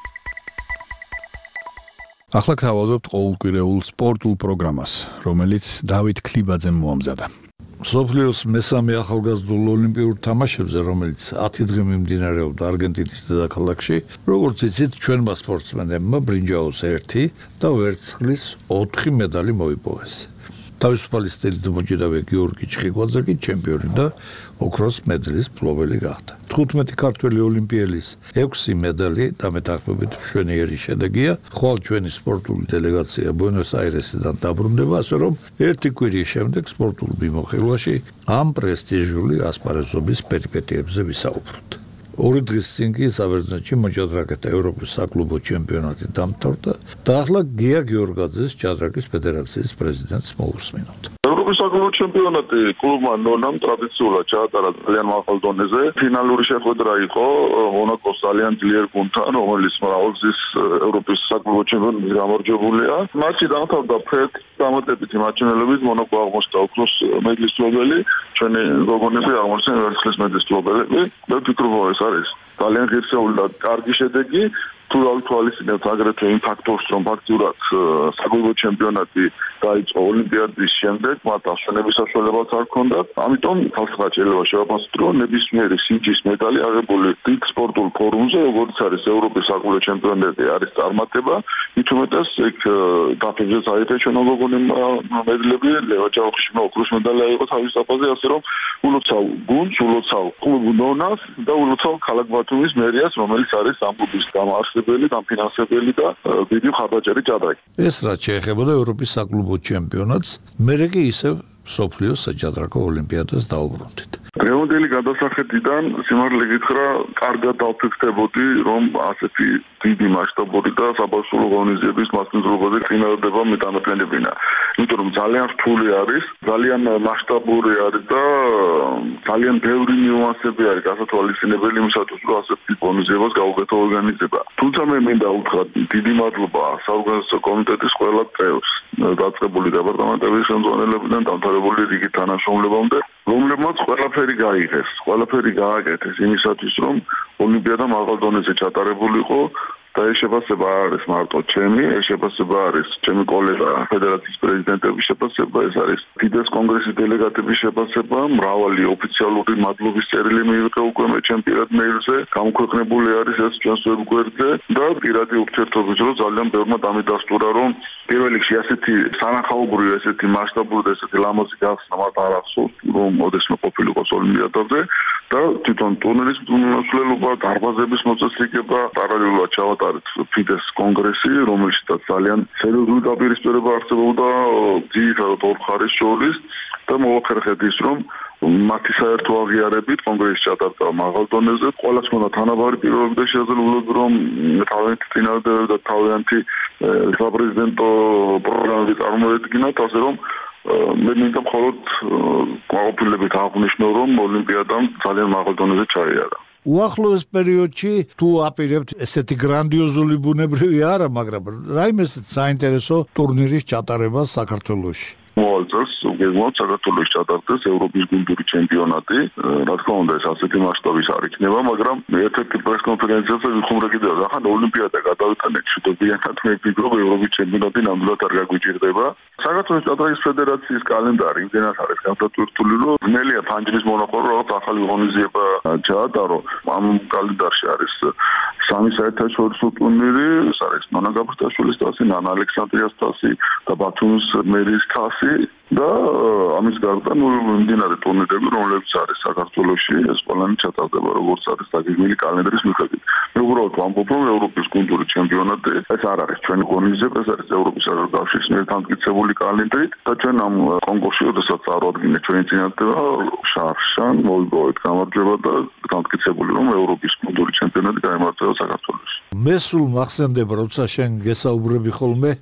ახლა გთავაზობთ ყოველკვირეულ სპორტულ პროგრამას რომელიც დავით ქლიბაძემ მოამზადა მსოფლიოს მესამე ახალგაზრდულ ოლიმპიურ თამაშებზე რომელიც 10 დღე მიმდინარეობდა არგენტინის დედაქალაქში როგორც იცით ჩვენმა სპორტსმენებმა ბრინჯაოს 1 და ვერცხლის 4 მედალი მოიპოვეს თავისუფალი სტილით მოჭიდავე გიორგი ჩხიკვაძე კი ჩემპიონი და ოქროს მედლის მფლობელი გახდა 15 ქართველი ოლიმპიელის 6 მედალი დამეთანხმებით მშვენიერი შედეგია ხვალ ჩვენი სპორტული დელეგაცია ბუენოს-აირესიდან დაბრუნდება ასე რომ ერთი კვირის შემდეგ სპორტულ მიმოხილვაში ამ პრესტიჟული ასპარეზობის პერიპეტიებზე ვისაუბროთ ორი დღის წინ კი საბერძნეთში მოჭადრაკეთა ევროპის საკლუბო ჩემპიონატი დამთავრდა და ახლა გია გიორგაძეს ჭადრაკის ფედერაციის პრეზიდენტს მოусმინოთ ევროპის საკლუბო ჩემპიონატი კლუბმა ნონამ ტრადიციულად ჩაატარა ძალიან მაღალ დონეზე ფინალური შეხვედრა იყო მონაკოს ძალიან ძლიერ გუნდთან რომელიც მრავალგზის ევროპის საკლუბო ჩემპიონატის გამარჯვებულია მატჩი დამთავრდა ფრედ დამატებითი მაჩვენებლებით მონაკო აღმოჩნდა ოქროს მედლის მფლობელი ჩვენი გოგონები აღმოჩნდნენ ვერცხლის მედლის მფლობელები მე ვფიქრობ ეს არის ძალიან ღირსეული და კარგი შედეგი თუ ავთვალისწინებთ აგრეთვე იმ ფაქტორს რომ ფაქტურად საკლუბო ჩემპიონატი დაიწყო ოლიმპიადის შემდეგ მათ ასვენების საშუალებაც არ ჰქონდათ ამიტომ თავშეყარ შეიძლება შევაფასოთ რომ ნებისმიერი სიჯის მედალი აღებული დიდ სპორტულ ფორუმზე როგორც არის ევროპის საკლუბო ჩემპიონატი არის წარმატება მით უმეტეს იქ დაფინჯეს აიღეს ჩვენ გოგონებმა მედლები ლევა ჯავახიშვილმა ოქროს მედალი აიღო თავის საფაზე ასე რომ ულოცავ გუნდს ულოცავ კლუბ ნონას და ულოცავ ქალაქ ბათუმის მერიას რომელიც არის ამ კლუბის დამაარსებელი დამფინანსებელი და დიდი მხარდაჭერი ჭადრაკი ეს რაც შეეხებოდა ევროპის საკლუბო ჩემპიონატს მერე კი ისევ მსოფლიოს საჭადრაკო ოლიმპიადას დაუბრუნდით დღევანდელი გადასახედიდან სიმართლე გითხრა კარგად დავფიქრდებოდი რომ ასეთი დიდი მასშტაბური და საბავშვო ღონისძიების მასპინძლობაზე წინადადება მეტანაკლებინა იმიტომ რომ ძალიან რთული არის ძალიან მასშტაბური არის და ძალიან ბევრი ნიუანსები არის გასათვალისწინებელი იმისათვის რომ ასეთი ღონისძიებას გაუკეთო ორგანიზება თუმცა მე მინდა უთხრა დიდი მადლობა საორგანიზაციო კომიტეტის ყველა წევრს დაწყებული დეპარტამენტების ხელმძღვანელებიდან დამთავრებული რიგი თანამშრომლებამდე რომლებმაც ყველაფერი გააკეთეს იმისათვის რომ ოლიმპიადა მაღალ დონეზე ჩატარებულიყო და ეს შეფასება არის მარტო ჩემი, ეს შეფასება არის ჩემი კოლეგა ფედერაციის პრეზიდენტების შეფასება, ეს არის ფიდეს კონგრესის დელეგატების შეფასება, მრავალი ოფიციალური მადლობის წერილი მიიღო უკვე მე ჩემ პირად მეილზე, გამოქვეყნებული არის ეს ჩვენს ვებგვერდზე და პირადი ურთიერთობები რომ ძალიან ბევრმა დამიდასტურა რომ პირველ რიგში ასეთი სანახაობრივი, ასეთი მასშტაბური და ასეთი ლამაზი გახსნა მათ არ ახსოვს, რომ ოდესმე ყოფილიყოს ოლიმპიადაზე და თვითონ ტურნირის მსვლელობა, დარბაზების მოწესრიგება, პარალელურად ჩავატარეთ ფიდეს კონგრესი, რომელშიც ძალიან სერიოზული დაპირისპირება არსებობდა ძირითადად ორ მხარეს შორის და მოვახერხეთ ის, რომ მათი საერთო აღიარებით კონგრესი ჩატარდა მაღალ დონეზე, ყველას ჰქონდა თანაბარი პირობები და შესაძლებლობები, რომ თავიანთი წინადადება და თავიანთი საპრეზიდენტო პროგრამები წარმოედგინათ, ასე რომ მე მინდა მხოლოდ ყოფილებით აღვნიშნო, რომ ოლიმპიადამ ძალიან მაღალ დონეზე ჩაიარა. უახლოეს პერიოდში თუ აპირებთ ესეთი გრანდიოზული ბუნებრივი არა, მაგრამ რაიმეს საინტერესო ტურნირის ჩატარება საქართველოში. მომავალ წელს გეგმავთ საქართველოს ჩატარდეს ევროპის გუნდური ჩემპიონატი. რა თქმა უნდა, ეს ასეთი მასშტაბის არ იქნება, მაგრამ ერთ-ერთი პრეს-კონფერენციაზე ვიხუმრე კიდევ, ახლა ოლიმპიადა გადავიტანეთ შეტყობიანად, მე ვფიქრობ, ევროპის ჩემპიონატი ნამდვილად არ გაგვიჭირდება. საქართველოს ჭადრაკის ფედერაციის კალენდარი იმდენად არის განსაკუთრებული, რომ ძნელია ფანჯრის მონახულება, რაღაც ახალი ღონისძიება ჩაატარო. ამ კალენდარში არის სამი საერთაშორისო ტურნირი, ეს არის ნონა გაბრტაშვილის თასი, ნანა ალექსანდრიას თასი და ბათუმის მერის თასი და ამის გარდა მიმდინარე ტურნირები, რომლებიც არის საქართველოში, ეს ყველანი ჩატარდება როგორც არის დაგეგმილი კალენდრის მიხედვით. მე უბრალოდ ვამბობ, რომ ევროპის გუნდური ჩემპიონატი ეს არ არის ჩვენი ღონისძიება, ეს არის ევროპის კავშირის მიერ დამტკიცებული კალენდრით და ჩვენ ამ კონკურსში, როდესაც წარუდგინეთ ჩვენი წინადადება, შარშან მოვიპოვეთ გამარჯვება და დამტკიცებული, რომ ევროპის გუნდური ჩემპიონატი გაიმართება საქართველოში. მე სულ მახსენდება, როცა შენ გესაუბრები ხოლმე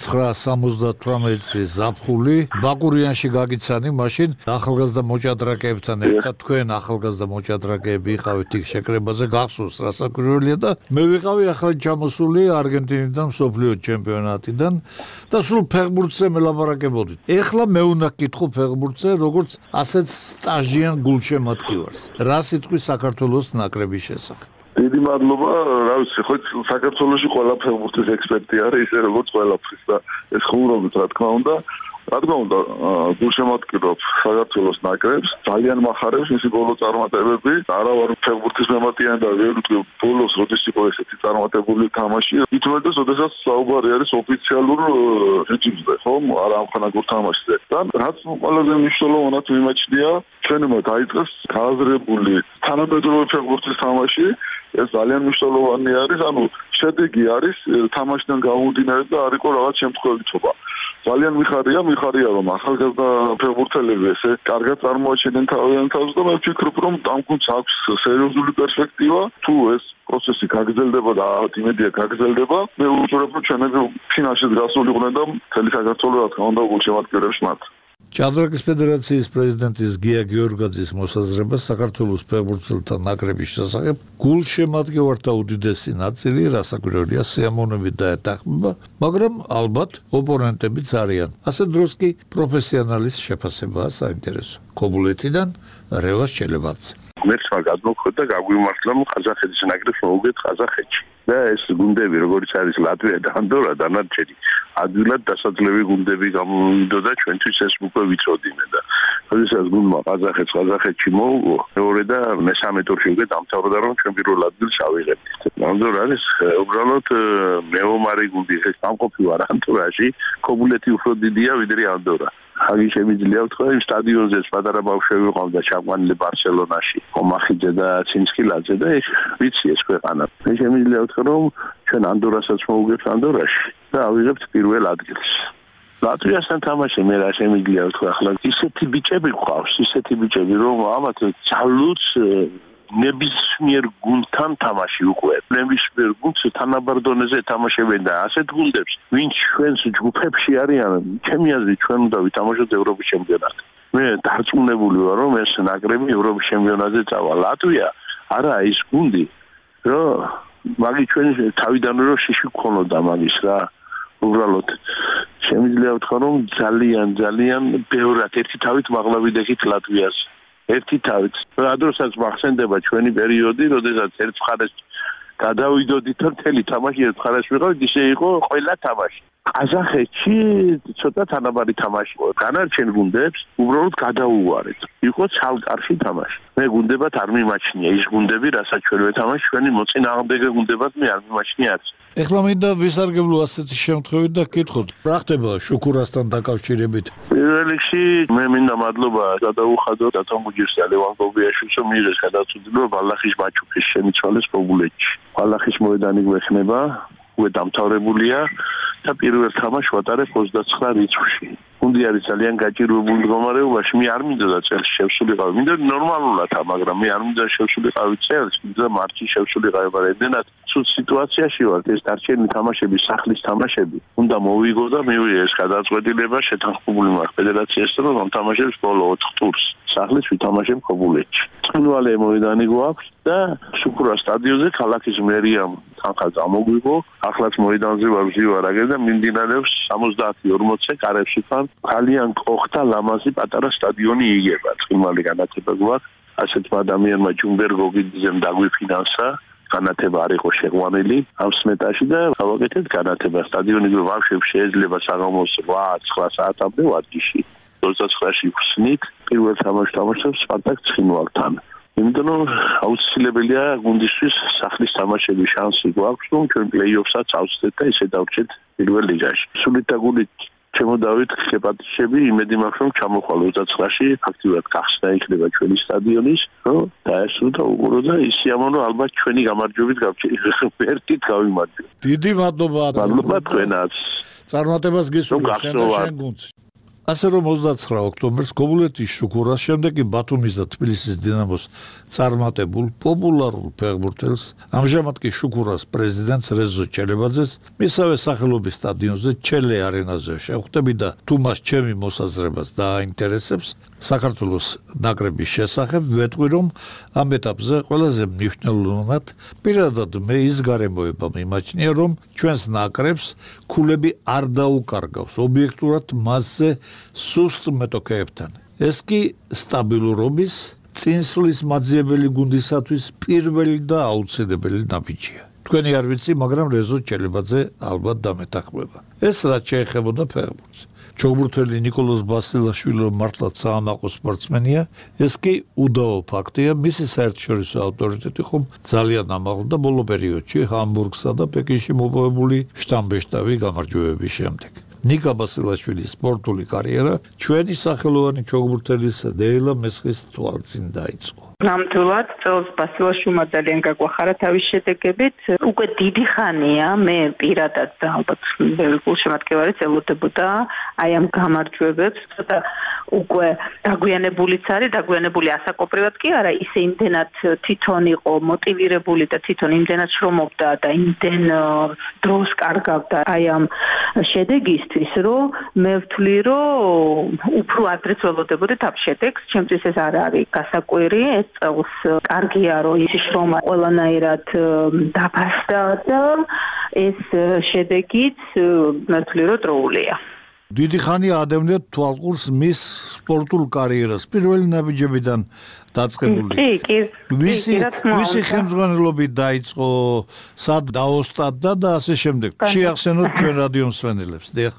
1978 წლის ზაფხული ბაკურიანში გაგიცანი, მაშინ ახალგაზრდა მოჭადრაკეებთან ერთად თქვენ ახალგაზრდა მოჭადრაკეები იყავით იქ შეკრებაზე, გახსოვს რა საკურველია და მე ვიყავი ახლა ჩამოსული არგენტინიდან მსოფლიო ჩემპიონატიდან და სულ ფეხბურთზე მელაპარაკებოდით. ეხლა მე უნდა გკითხო ფეხბურთზე, როგორც ასეთ სტაჟიან გულშემატკივარს. რა სიტყვის საქართველოს ნაკრების შესახებ? დიდი მადლობა, რა ვიცი, ხო საქართველოში ყველა ფეხბურთის ექსპერტი არის, ისე როგორც ყველაფრის და ეს ხუმრობით რა თქმა უნდა. რა თქმა უნდა, გულშემატკივრობ საქართველოს ნაკრებს, ძალიან მახარებს მისი ბოლო წარმატებები. არა ვარ ფეხბურთის მემატიანე და ვერ ვიტყვი ბოლოს როდის იყო ესეთი წარმატებული თამაში. ითვლება, როდესაც საუბარი არის ოფიციალურ რეჟიმზე, ხო? არა ამხანაგურ თამაშზე. და რაც ყველაზე მნიშვნელოვანად მიმაჩნია, ჩვენმა დაიწყეს გააზრებული თანამედროვე ფეხბურთის თამაში. ეს ძალიან მნიშვნელოვანი არის, ანუ შედეგი არის თამაშიდან გამომდინარე და არ იყო რაღაც შემთხვევითობა. ძალიან მიხარია რომ ახალგაზრდა ფეხბურთელები ესე კარგად წარმოაჩენენ თავიანთ თავს და მე ვფიქრობ რომ ამ გუნდს აქვს სერიოზული პერსპექტივა თუ ეს პროცესი გაგრძელდება და იმედია გაგრძელდება მე ვუწევთ რომ ჩვენები ფინალში გასულიყვნენ და მთელი საქართველო რა თქმა უნდა გულშემატკივრებს მათ. ჭადრაკის ფედერაციის პრეზიდენტის გია გიორგაძის მოსაზრებას საქართველოს ფეხბურთელთა ნაკრების შესახებ გულშემატკივართა უდიდესი ნაწილი რასაკვირველია სიამოვნებით დაეთანხმება, მაგრამ ალბათ ოპონენტებიც არიან. ასე დროს კი პროფესიონალის შეფასებაა საინტერესო. ქობულეთიდან რევას ჩელებაძე. ღმერთმა გადმოხდა და გაგვიმართლა ყაზახეთის ნაკრებს მოუგეთ ყაზახეთში. და ეს გუნდები როგორც არის ლატვია და ანდორა დანარჩენი ადვილად დასაძლევი გუნდები გამოვიდა ჩვენთვის ეს უკვე ვიცოდინე და როდესაც გუნდმა ყაზახეთში მოუგო მეორე და მესამე ტურში უკვე დამთავრდა რომ ჩვენ პირველ ადგილს ავიღებთ. ანდორა არის უბრალოდ მეომარი გუნდი ეს სამყოფი ვარ ანდორაში ქობულეთი უფრო დიდია ვიდრე ანდორა. ხაგი შემიძლია ვთქვა იმ სტადიონზეც პატარა ბავშვები ყავდა ჩაყვანილი ბარსელონაში ხომახიძე და ცინსკილაძე და ეს ვიცი ეს ქვეყანა მე შემიძლია ვთქვა რომ ჩვენ ანდორასაც მოვუგებთ ანდორაში და ავიღებთ პირველ ადგილს. ლატვიასთან თამაში მე რა შემიძლია ვთქვა ახლა ისეთი ბიჭები ყავს რომ ამათ ძალუც ნებისმიერ გუნდთან თამაში უკვე ნებისმიერ გუნდს თანაბარ დონეზე თამაშებენ და ასეთ გუნდებს ვინც ჩვენს ჯგუფებში არიან ჩემი აზრით ჩვენ უნდა ვითამაშოთ ევროპის ჩემპიონატი. მე დარწმუნებული ვარ რომ ეს ნაკრები ევროპის ჩემპიონატზე წავა. ლატვია არა ის გუნდი რომ მაგი ჩვენ თავიდანვე რომ შიში გქონოდა მაგის რა უბრალოდ შემიძლია ვთქვა რომ ძალიან ბევრად ერთი თავით მაღლავიდექით ლატვიას ერთი თავით. როდესაც მახსენდება ჩვენი პერიოდი, როდესაც ერთ მხარეს გადავიდოდით და მთელი თამაში ერთ მხარეს ვიყავით, ისე იყო ყველა თამაში. ყაზახეთში ცოტა თანაბარი თამაში იყო. განარჩენ გუნდებს უბრალოდ გადაუვარეთ. იყო ცალკარში თამაში. მე გუნდებად არ მიმაჩნია ის გუნდები, რასაც ჩვენ ვეთამაშ, ჩვენი მოწინააღმდეგე გუნდებად მე არ მიმაჩნია არც. ეხლა მინდა ვისარგებლო ასეთი შემთხვევით და გკითხოთ, რა ხდება შუქურასთან დაკავშირებით? პირველ რიგში მე მინდა მადლობა გადაუხადო დათომუჯის და ლევან გოგიაშვილს, რომ მიიღეს გადაწყვეტილება ბალახის მაჩუქის შემიცვალეს ქობულეთში. ბალახის მოედანი გვეხნება, უკვე დამთავრებულია და პირველ თამაშს ვატარებ 29 რიცხვში. გუნდი არის ძალიან გაჭირვებულ მდგომარეობაში, მე არ მინდოდა წელს შევსულიყავი. მინდა ნორმალურად, მაგრამ მე არ მინდა შევსულიყავი წელს, მინდა მარტში შევსულიყავი, მაგრამ ედენად ცუდ სიტუაციაში ვარ, ეს დარჩენილი თამაშები, სახლის თამაშები. უნდა მოვიგო და მივიღე ეს გადაწყვეტილება, შეთანხმებული მაქვს ფედერაციასთან, რომ ამთამაშებს ბოლო 4 ტურს სახლის ვითამაშებ ქობულეთში. ცხინვალე მოედანი გვაქვს და შუქურას სტადიონზე ქალაქის მერიამ თანხა წამოგვიღო. Ახლაც მოედანზე ვარ ვზივარაგე და მიმდინარეობს 70-40 კარებში ხარ. ძალიან კოხთა ლამაზი პატარა სტადიონი იგება. წვიმალი განათება გვაქვს. ასეთმა ადამიანმა ჯუმბერ გოგიძემ დაგვიფინანსა. განათება არ იყო შეყვანილი ამ სმეტაში და გავაკეთეთ განათება. სტადიონი ბავშვებს შეიძლება საღამოს 8-9 საათამდე ვარჯიში. 29-ში ვხსნით პირველ თამაშს სპარტაკ ცხინვალთან. იმიტომ რომ აუცილებელია გუნდისთვის სახლის თამაშების შანსი გვაქვს, რომ ჩვენ პლეი-ოფსაც ავწდეთ და ისე დავრჩეთ პირველ ლიგაში. სულით და გულით შემოდავით ხეპატიშები, იმედი მაქვს რომ ჩამოხვალ 29-ში აქტიურად გახსნა იქნება ჩვენი სტადიონის, დაესწრო და უყურო და ისიამოვნო ალბათ ჩვენი გამარჯვებით ერთით გავიმარჯვებთ. დიდი მადლობა. მადლობა თქვენაც. წარმატებას გისურვებთ შენ გუნდს. ასე რომ 29 ოქტომბერს გობულეთის შუქურას, შემდეგ კი ბათუმის და თბილისის დინამოს წარმატებულ პოპულარულ ფეხბურთელს, ამჟამად კი შუქურას პრეზიდენტს რეზო ჩელებაძეს მისავე სახელობის სტადიონზე ჩელე არენაზე შევხვდები და თუ მას ჩემი მოსაზრებას დააინტერესებს საქართველოს ნაკრების შესახებ, ვეტყვი რომ ამ ეტაპზე ყველაზე მნიშვნელოვნად პირადად მე ის გარემოება მიმაჩნია, რომ ჩვენს ნაკრებს ქულები არ დაუკარგავს ობიექტურად მასზე სუსტ მეტოქეებთან. ეს კი სტაბილურობის წინსვლის მაძიებელი გუნდისათვის პირველი და აუცილებელი ნაბიჯია. თქვენი არ ვიცი, მაგრამ რეზო ჩელებაძე ალბათ დამეთანხმება. ეს რაც შეეხებოდა ფეხბურთს. ჩოგბურთელი ნიკოლოზ ბასილაშვილი მართლაც საამაყო სპორტსმენია, ეს კი უდავო ფაქტია, მისი საერთაშორისო ავტორიტეტი ხომ ძალიან ამაღლდა ბოლო პერიოდში ჰამბურგსა და პეკინში მოპოვებული შტამბეშტავი გამარჯვებების შემდეგ. ნიკა ბასილაშვილის სპორტული კარიერა ჩვენი სახელოვანი ჩოგბურთელის დეილა მესხის თვალწინ დაიწყო. ნამდვილად წელს ბასილაშვილმა ძალიან გაგვახარა თავის შედეგებით. უკვე დიდი ხანია მე პირადად და ალბათ ბევრი გულშემატკივარი ელოდებოდა აი ამ გამარჯვებებს და უკვე დაგვიანებულიც არის, დაგვიანებული ასაკობრივად კი არა, ისე იმდენად თვითონ იყო მოტივირებული და თვითონ იმდენად შრომობდა და იმდენ დროს კარგავდა აი ამ შედეგისთვის, რომ მე ვთვლი, რომ უფრო ადრეც ველოდებოდით ამ შედეგს, ჩემთვის ეს არ არის გასაკვირი, ეს წელს კარგია, რომ ის შრომა ყველანაირად დაფასდა და ეს შედეგიც მე ვთვლი, რომ დროულია. დიდი ხანია ადევნებთ თვალყურს მის სპორტულ კარიერას პირველი ნაბიჯებიდან დაწყებული. ვისი ხელმძღვანელობით დაიწყო, სად დაოსტატდა და ასე შემდეგ. შეახსენოთ ჩვენ რადიო მსმენელებს. დიახ.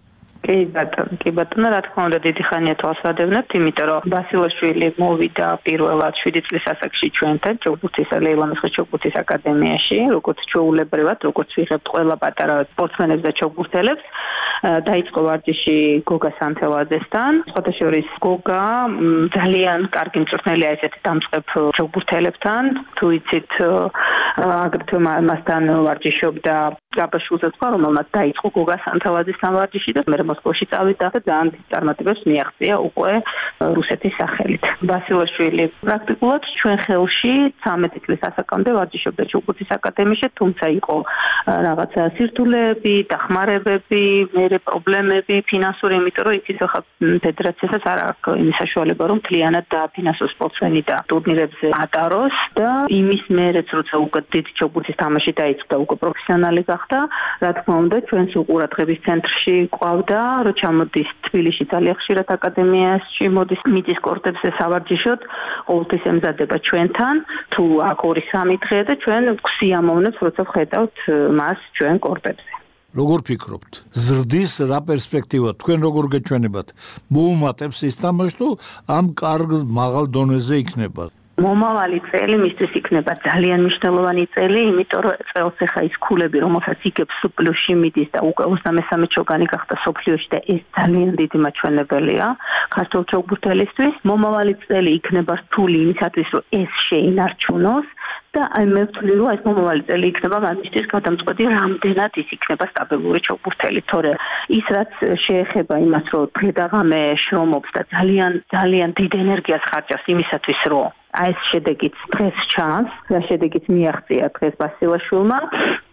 კი ბატონო, რა თქმა უნდა დიდი ხანია თვალს ვადევნებთ, იმიტომ რომ ბასილაშვილი მოვიდა პირველად 7 წლის ასაკში ჩვენთან ჩოგბურთის ლეილა მესხის ჩოგბურთის აკადემიაში, როგორც ჩვეულებრივად, როგორც ვიღებთ ყველა პატარა სპორტსმენებს და ჩოგბურთელებს. დაიწყო ვარჯიში გოგა სანთელაძესთან. სხვადასხვა გოგა ძალიან კარგი მწვრთნელია ესეთი დამწყებ ჩოგბურთელებთან. თუ იცით, აგრეთვე მასთან ვარჯიშობდა გაბაშულზე თქვა, რომელმაც დაიწყო გოგა სანთელაძესთან ვარჯიში და მე მოსკოვში წავიდა და ძალიან დიდ წარმატებებს მიაღწია უკვე რუსეთის სახელით. ბასილაშვილი პრაქტიკულად ჩვენ ხელში 13 წლის ასაკამდე ვარჯიშობდა ჩოგბურთის აკადემიაში, თუმცა იყო რაღაცა სირთულეები, დახმარებები, პრობლემები ფინანსური, იმიტომ რომ იცით ხა ფედერაციასაც არ აქვს იმის საშუალება რომ მთლიანად დააფინანსოს სპორტსმენი და ტურნირებზე ატაროს და იმის მერეც როცა უკვე დიდი ჩოგბურთის თამაში დაიწყო და უკვე პროფესიონალი გახდა, რა თქმა უნდა ჩვენს უყურადღების ცენტრში ყავდა, რომ ჩამოდის თბილისში ძალიან ხშირად აკადემიაში მოდის მიწის კორტებზე სავარჯიშოდ, ყოველთვის ემზადება ჩვენთან, თუ აქ 2-3 დღე და ჩვენ გვსიამოვნებს როცა ვხედავთ მას ჩვენ კორტებზე. როგორ ფიქრობთ? ზრდის რა პერსპექტივა თქვენ როგორ გეჩვენებათ? მოუმატებს ის თამაში თუ ამ კარგ მაღალ დონეზე იქნება? მომავალი წელი მისთვის იქნება ძალიან მნიშვნელოვანი წელი, იმიტომ რომ წელს ახლა ის ქულები, რომელსაც იგებს სუპლუსში მიდის და უკვე 23 ჩოგანი გახდა სოფლიოში და ეს ძალიან დიდი მაჩვენებელია ქართულ ჩოგბურთელისთვის. მომავალი წელი იქნება რთული იმისათვის, რომ ეს შეინარჩუნოს და აი მე ვთვლი, რომ ეს მომავალი წელი იქნება მისთვის გადამწყვეტი, რამდენად ის იქნება სტაბილური ჩოგბურთელი, თორე ის რაც შეეხება იმას, რომ დღე-დაღამე შრომობს და ძალიან დიდ ენერგიას ხარჯავს იმისათვის, რომ აი ეს შედეგიც დღეს ჩანს, რა შედეგიც მიაღწია დღეს ბასილაშვილმა.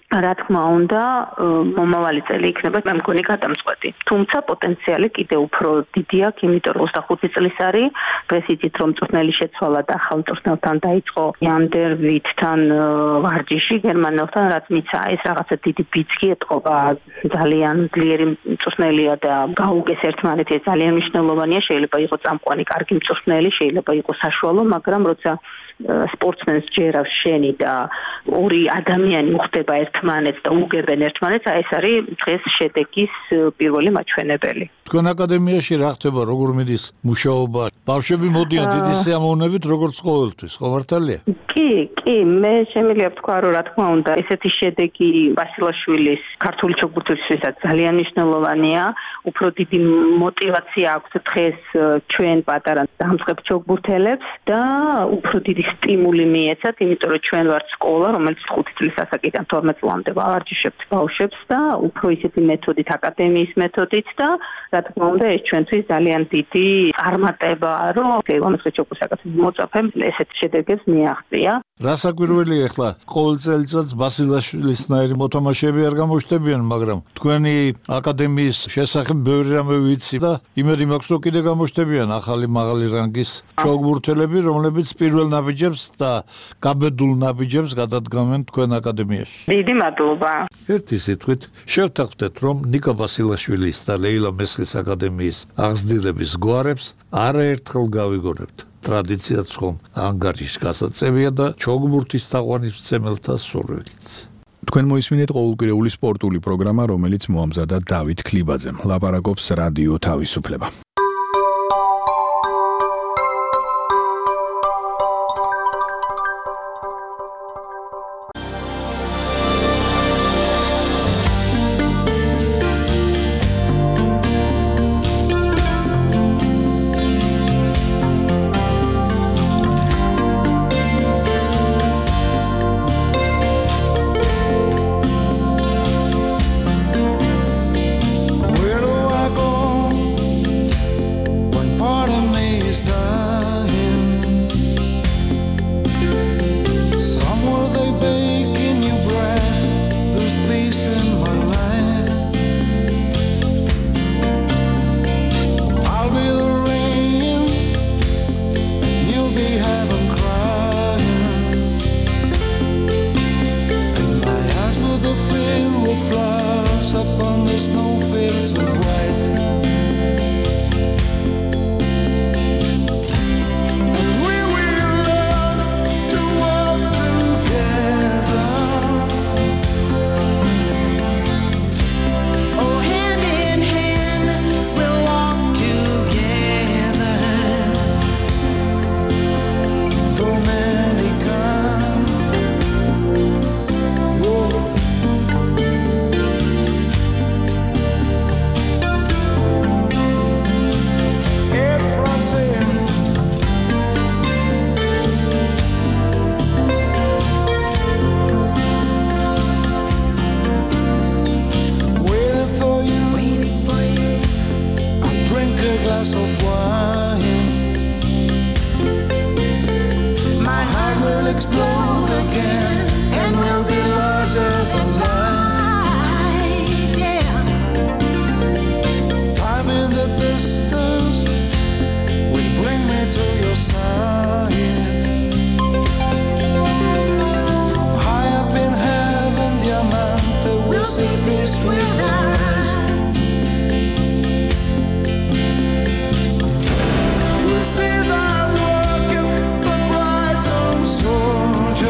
რა თქმა უნდა, მომავალი წელი იქნება მე მგონი გადამწყვეტი. თუმცა პოტენციალი კიდევ უფრო დიდი აქვს, იმიტომ რომ 25 წლის არის, პრესიდენტ რომ მწვრთნელი შეცვალა და ახალ მწვრთნელთან დაიწყო იანდერ ვიტთან ვარჯიში გერმანელთან, რაც მიცა ეს რაღაცა დიდი ბიძგი ეთყობა, ძალიან ძლიერი მწვრთნელია და გაუგეს ერთმანეთი, ძალიან მნიშვნელოვანია, შეიძლება იყოს წამყვანი კარგი მწვრთნელი, შეიძლება იყოს საშუალო, მაგრამ როცა სპორტსმენს ჯერავს შენი და ორი ადამიანი უხდება ერთმანეთს და უგებენ ერთმანეთს, ეს არის დღეს შედეგის პირველი მაჩვენებელი. თქვენ აკადემიაში რა ხდება, როგორ მიდის მუშაობა? ბავშვები მოდიან დიდი სიამოვნებით, როგორც ყოველთვის, ხო მართალია? კი, მე შემიძლია ვთქვა, რომ რა თქმა უნდა, ესეთი შედეგი ბასილაშვილის ქართული ჩოგბურთისთვისაც ძალიან მნიშვნელოვანია. უფრო დიდი мотиваცია აქვს დღეს ჩვენ პატარა დამწყებ ჩოგბურთელებს და უფრო დიდი სტიმული მიეცათ, იმიტომ რომ ჩვენ ვართ სკოლა, რომელიც 5 წლის ასაკიდან 12 წლამდე ვავარჯიშებთ ბავშვებს და უფრო ისეთი მეთოდით, აკადემიის მეთოდით და რა თქმა უნდა, ეს ჩვენთვის ძალიან დიდი წარმატებაა, რომ ლევანოვსკის ჩოგბურთის მოწაფემ ესეთ შედეგებს მიაღწია. რა საკვირველია ახლა ყოველ წელიწადს ბასილაშვილისნაირი მოთამაშეები არ გამოჩნდებიან, მაგრამ თქვენი აკადემიის შესახებ ბევრი რამე ვიცი და იმედი მაქვს, რომ კიდე გამოჩნდებიან ახალი მაღალი რანგის ჩოგბურთელები, რომლებიც პირველ ნაბიჯებს და გაბედულ ნაბიჯებს გადადგამენ თქვენ აკადემიაში. დიდი მადლობა. ერთი სიტყვით შევთანხმდეთ, რომ ნიკა ბასილაშვილის და ლეილა მესხის აკადემიის აღზრდილების გვარებს არაერთხელ გავიგონებთ. ტრადიციაც ხომ ანგარიშის გასაწევია და ჩოგბურთის თაყვანისმცემელთა სურვილიც. თქვენ მოისმინეთ ყოველკვირეული სპორტული პროგრამა, რომელიც მოამზადა დავით ქლიბაძემ. ლაპარაკობს რადიო თავისუფლება. We'll see that walking the bright soldier.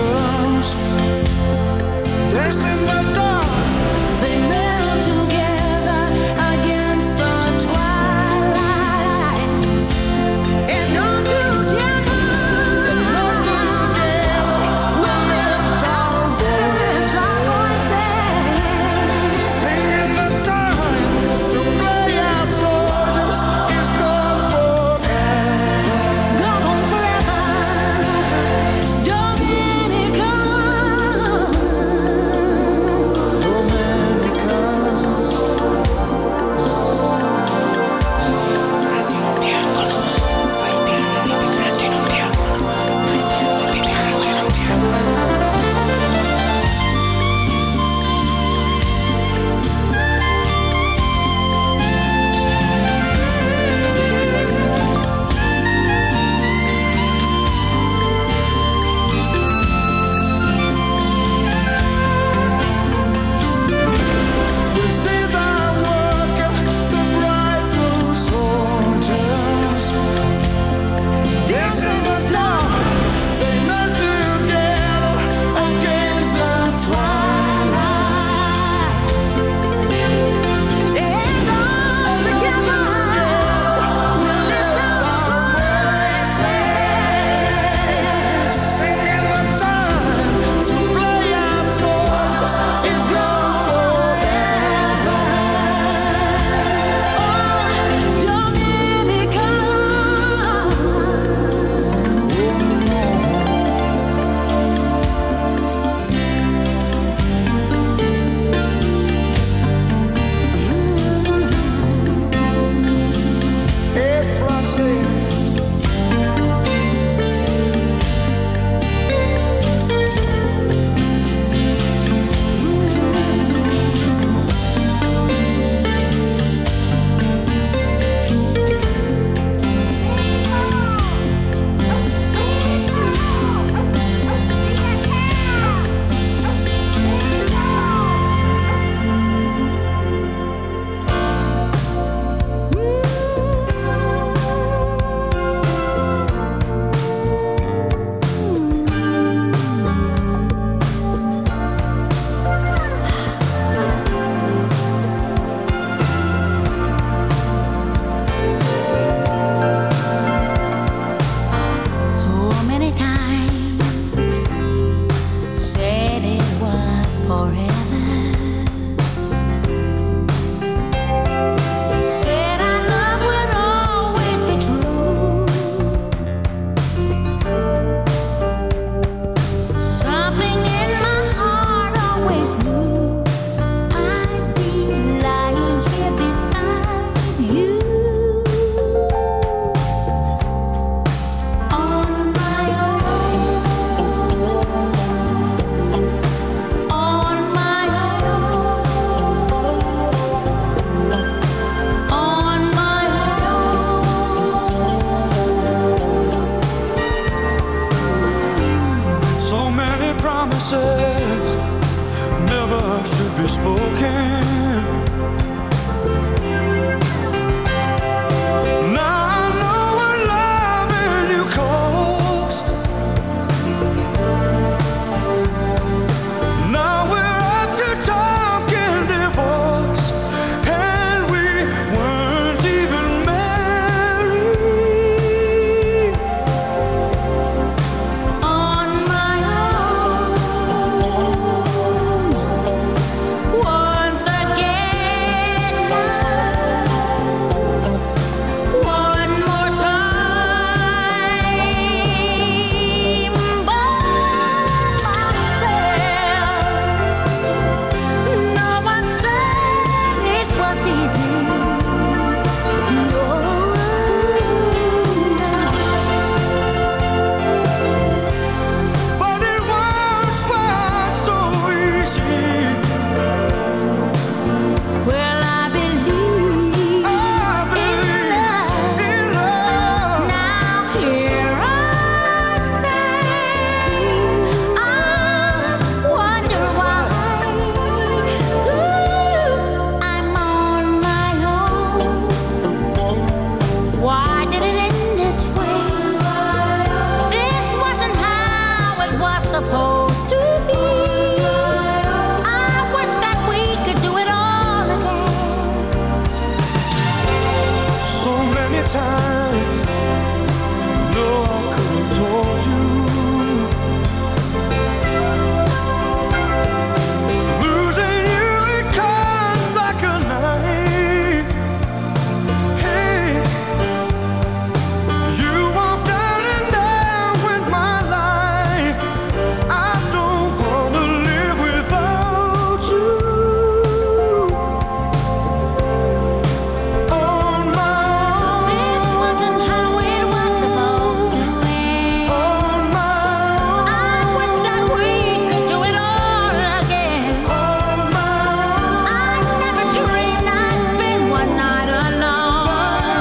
promises never should be spoken. Now I know what loving you cost. Now we're up to talking divorce, and we weren't even married. On my own, once again now, one more time, by myself. No one said it was easy. No. But it once was so easy. Well, I believe I believe in love. now here I stand. I wonder why I'm on my own. Why did it end this way? This wasn't how it was supposed to be. I wish that we could do it all again. So many times, no, I could have told you. Losing you, it comes like a knife. Hey, you walked out and down with my life. I don't wanna live without you. On my This own, wasn't how it was supposed to end. on my I wish that we could do it all again. own, on my I never dreamed I'd spend one night alone.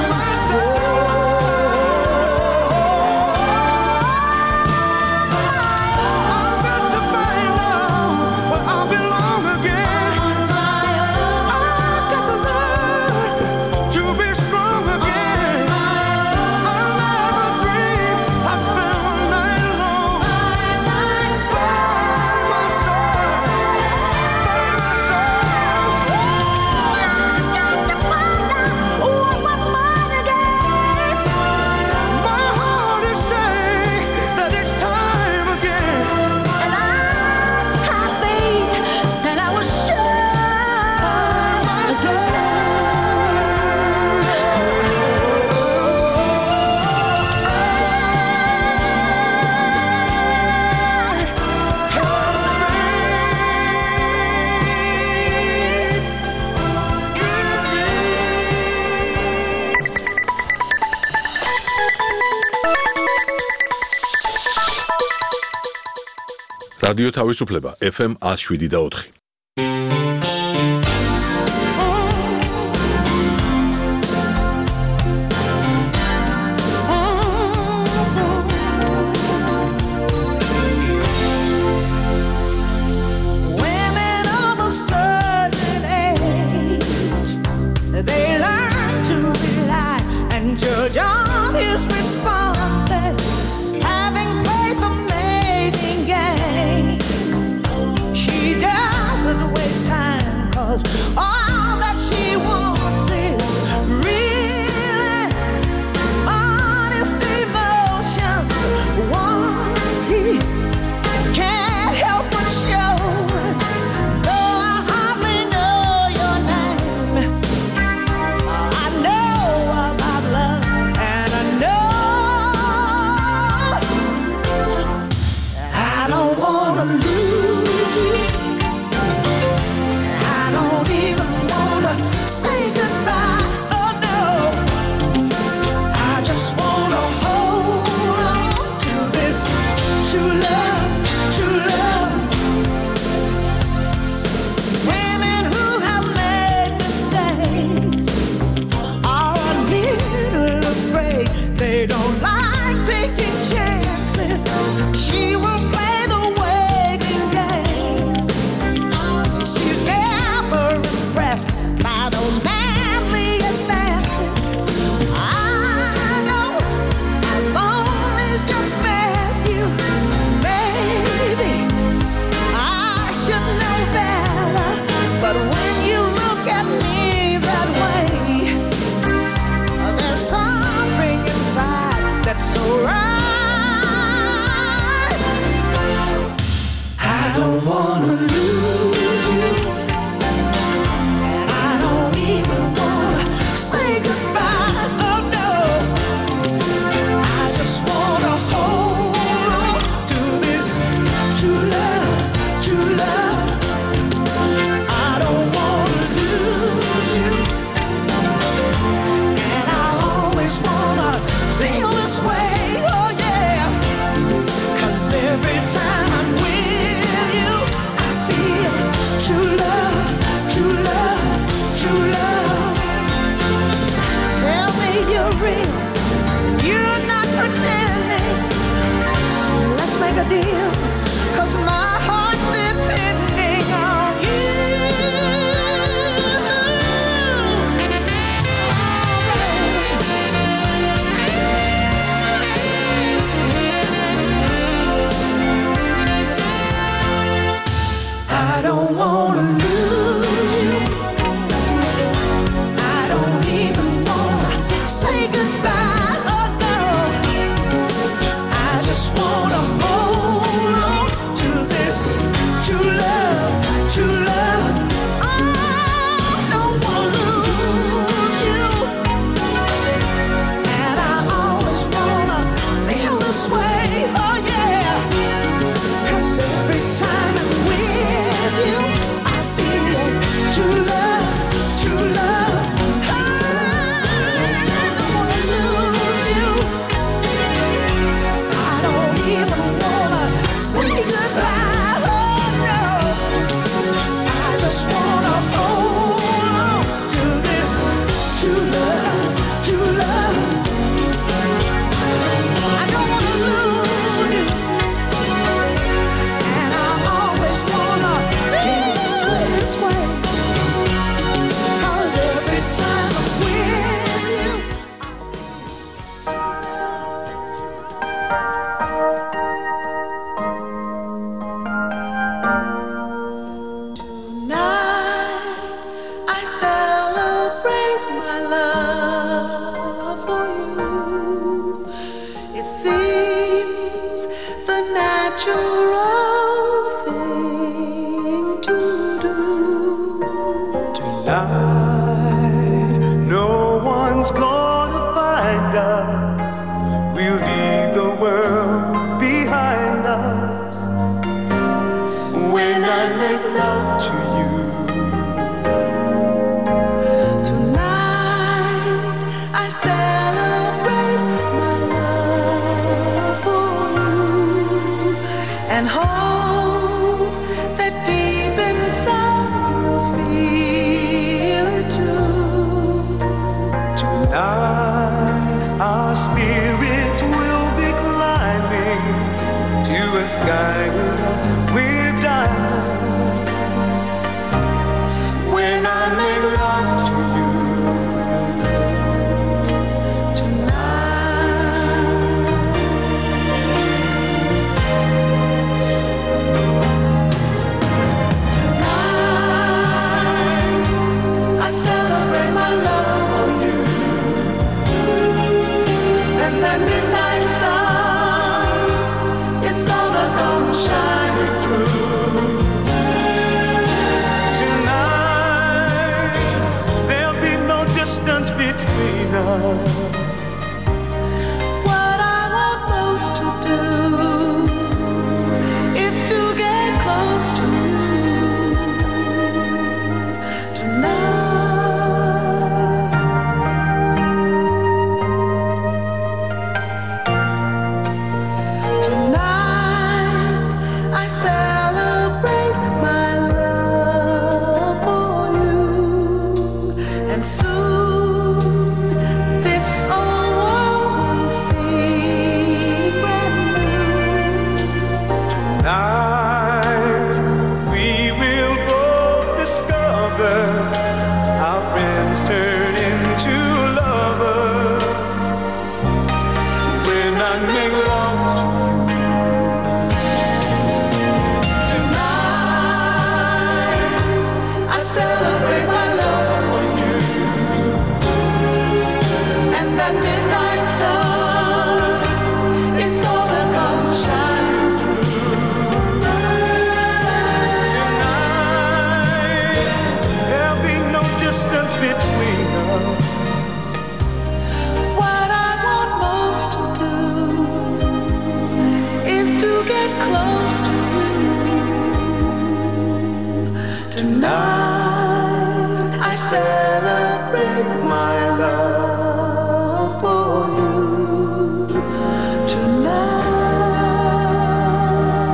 I've got to find out where I belong again. I've got to learn to be strong again. I'll never dream I'd spend one night alone. By myself. Got to find out what was mine again. My heart is saying that it's time again. And I have faith that I was sure. რადიო თავისუფლება FM 107.4. Women of a certain age, they learn to rely and judge on his responses, having played the mating game. She doesn't waste time, 'cause all that she wants is really honest emotions. Once he can't help but show, though I hardly know your name. I know about love, and I know I don't wanna lose you. I don't even wanna say goodbye. Oh no, I just wanna hold on to this true love, true love. Women who have made mistakes are a little afraid. They don't like taking chances. She will play the waiting game. every time I'm with you, I feel true love, true love, true love. Tell me you're real, you're not pretending. Let's make a deal, 'cause my heart's depending on you. I don't wanna lose you. I don't even wanna say goodbye. Oh no, I just wanna hold on to this true love, true love. I don't wanna lose you, and I always wanna feel this way. Oh yeah, 'cause every time I'm with you, I feel true love, true love. I don't wanna lose you. I don't even wanna say goodbye. Oh no, I just wanna hold on to this true love, true love. I don't wanna lose you, and I always wanna feel this way. 'Cause every time I'm with you, tonight I celebrate my love for you. It seems the natural thing to do. Tonight, no one's gonna find us. We'll leave the world behind us. When I make love to you, Tonight I celebrate my love for you, and hope that deep inside you'll feel it too. tonight our spirits will be climbing to a sky lit up with diamonds. When I make love to you tonight, tonight I celebrate my love for you, and that midnight sun is gonna come shining through. Tonight there'll be no distance between us. What I want most to do is to get close to you tonight. Tonight I celebrate my love for you, and soon this old world will seem brand new. Tonight we will both discover our friends turn into lovers. When I make love to you, Tonight I celebrate my love for you, and that midnight sun is gonna come shining through. tonight there'll be no distance between us. What I want most to do is to get close to you tonight. I celebrate my love for you tonight.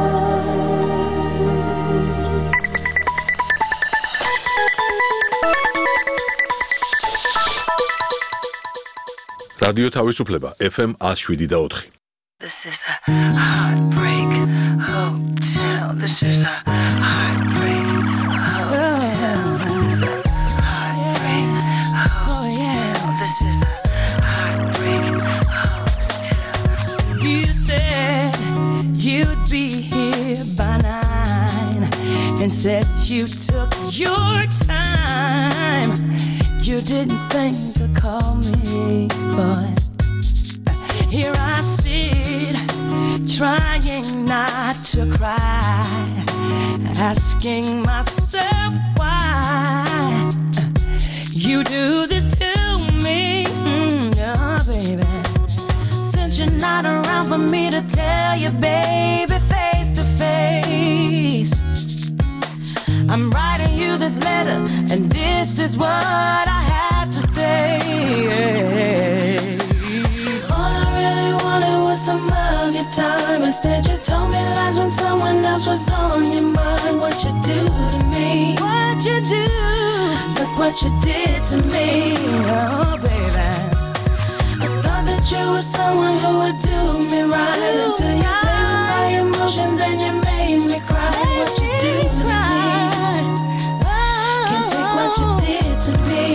რადიო თავისუფლება FM 107.4. This is the Heartbreak Hotel. This is the Heartbreak Hotel. Heartbreak Hotel. This is the Heartbreak Hotel. You said you'd be here by 9 and said you took your time. You didn't think to call me, but here I sit, trying not to cry, asking myself why you do this to me, oh baby. Since you're not around for me to tell you, baby, face to face, I'm writing you this letter, and this is what I have to say. All I really wanted was some of your time. Instead, you told me lies when someone else was on your mind. What you do to me? What you do? Look what you did to me, oh baby. I thought that you were someone who would do me right until you played with my emotions and you made me cry. What you do to me? What you did to me.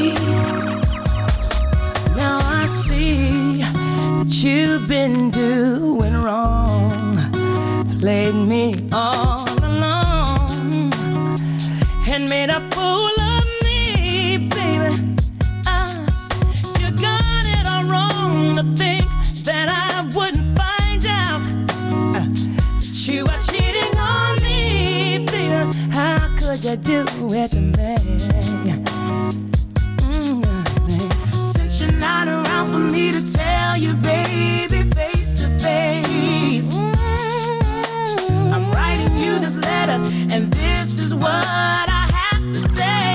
Now I see that you've been doing wrong, played me all along, and made a fool of me, baby. You got it all wrong to think that I wouldn't find out that you were cheating on me, baby. How could you do it to me? Since you're not around for me to tell you, baby, face to face, I'm writing you this letter, and this is what I have to say.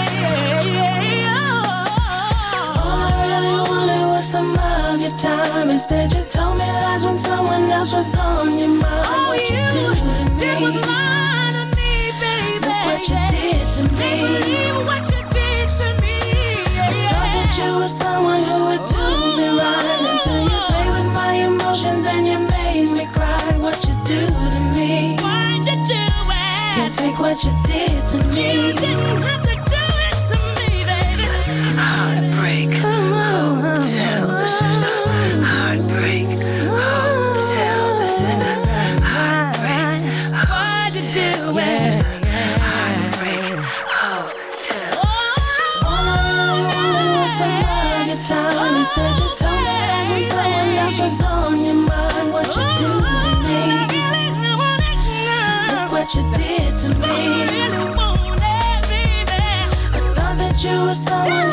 All I really wanted was some of your time. Instead, you told me lies when someone else was on your mind. Oh, what you did was lie to me, baby. Look what you did to me. What you did to me. I thought that you were someone who would do me right until you played with my emotions and you made me cry. What you do to me? Why'd you do it? Can't take what you did to me. You didn't have to do it to me, baby. Heartbreak Hotel. This is the Heartbreak Hotel. This is the Heartbreak Hotel. Why'd you do it? Time. Instead, you told me that when someone else was on your mind. What you do to me? Look what you did to me. I thought that you were someone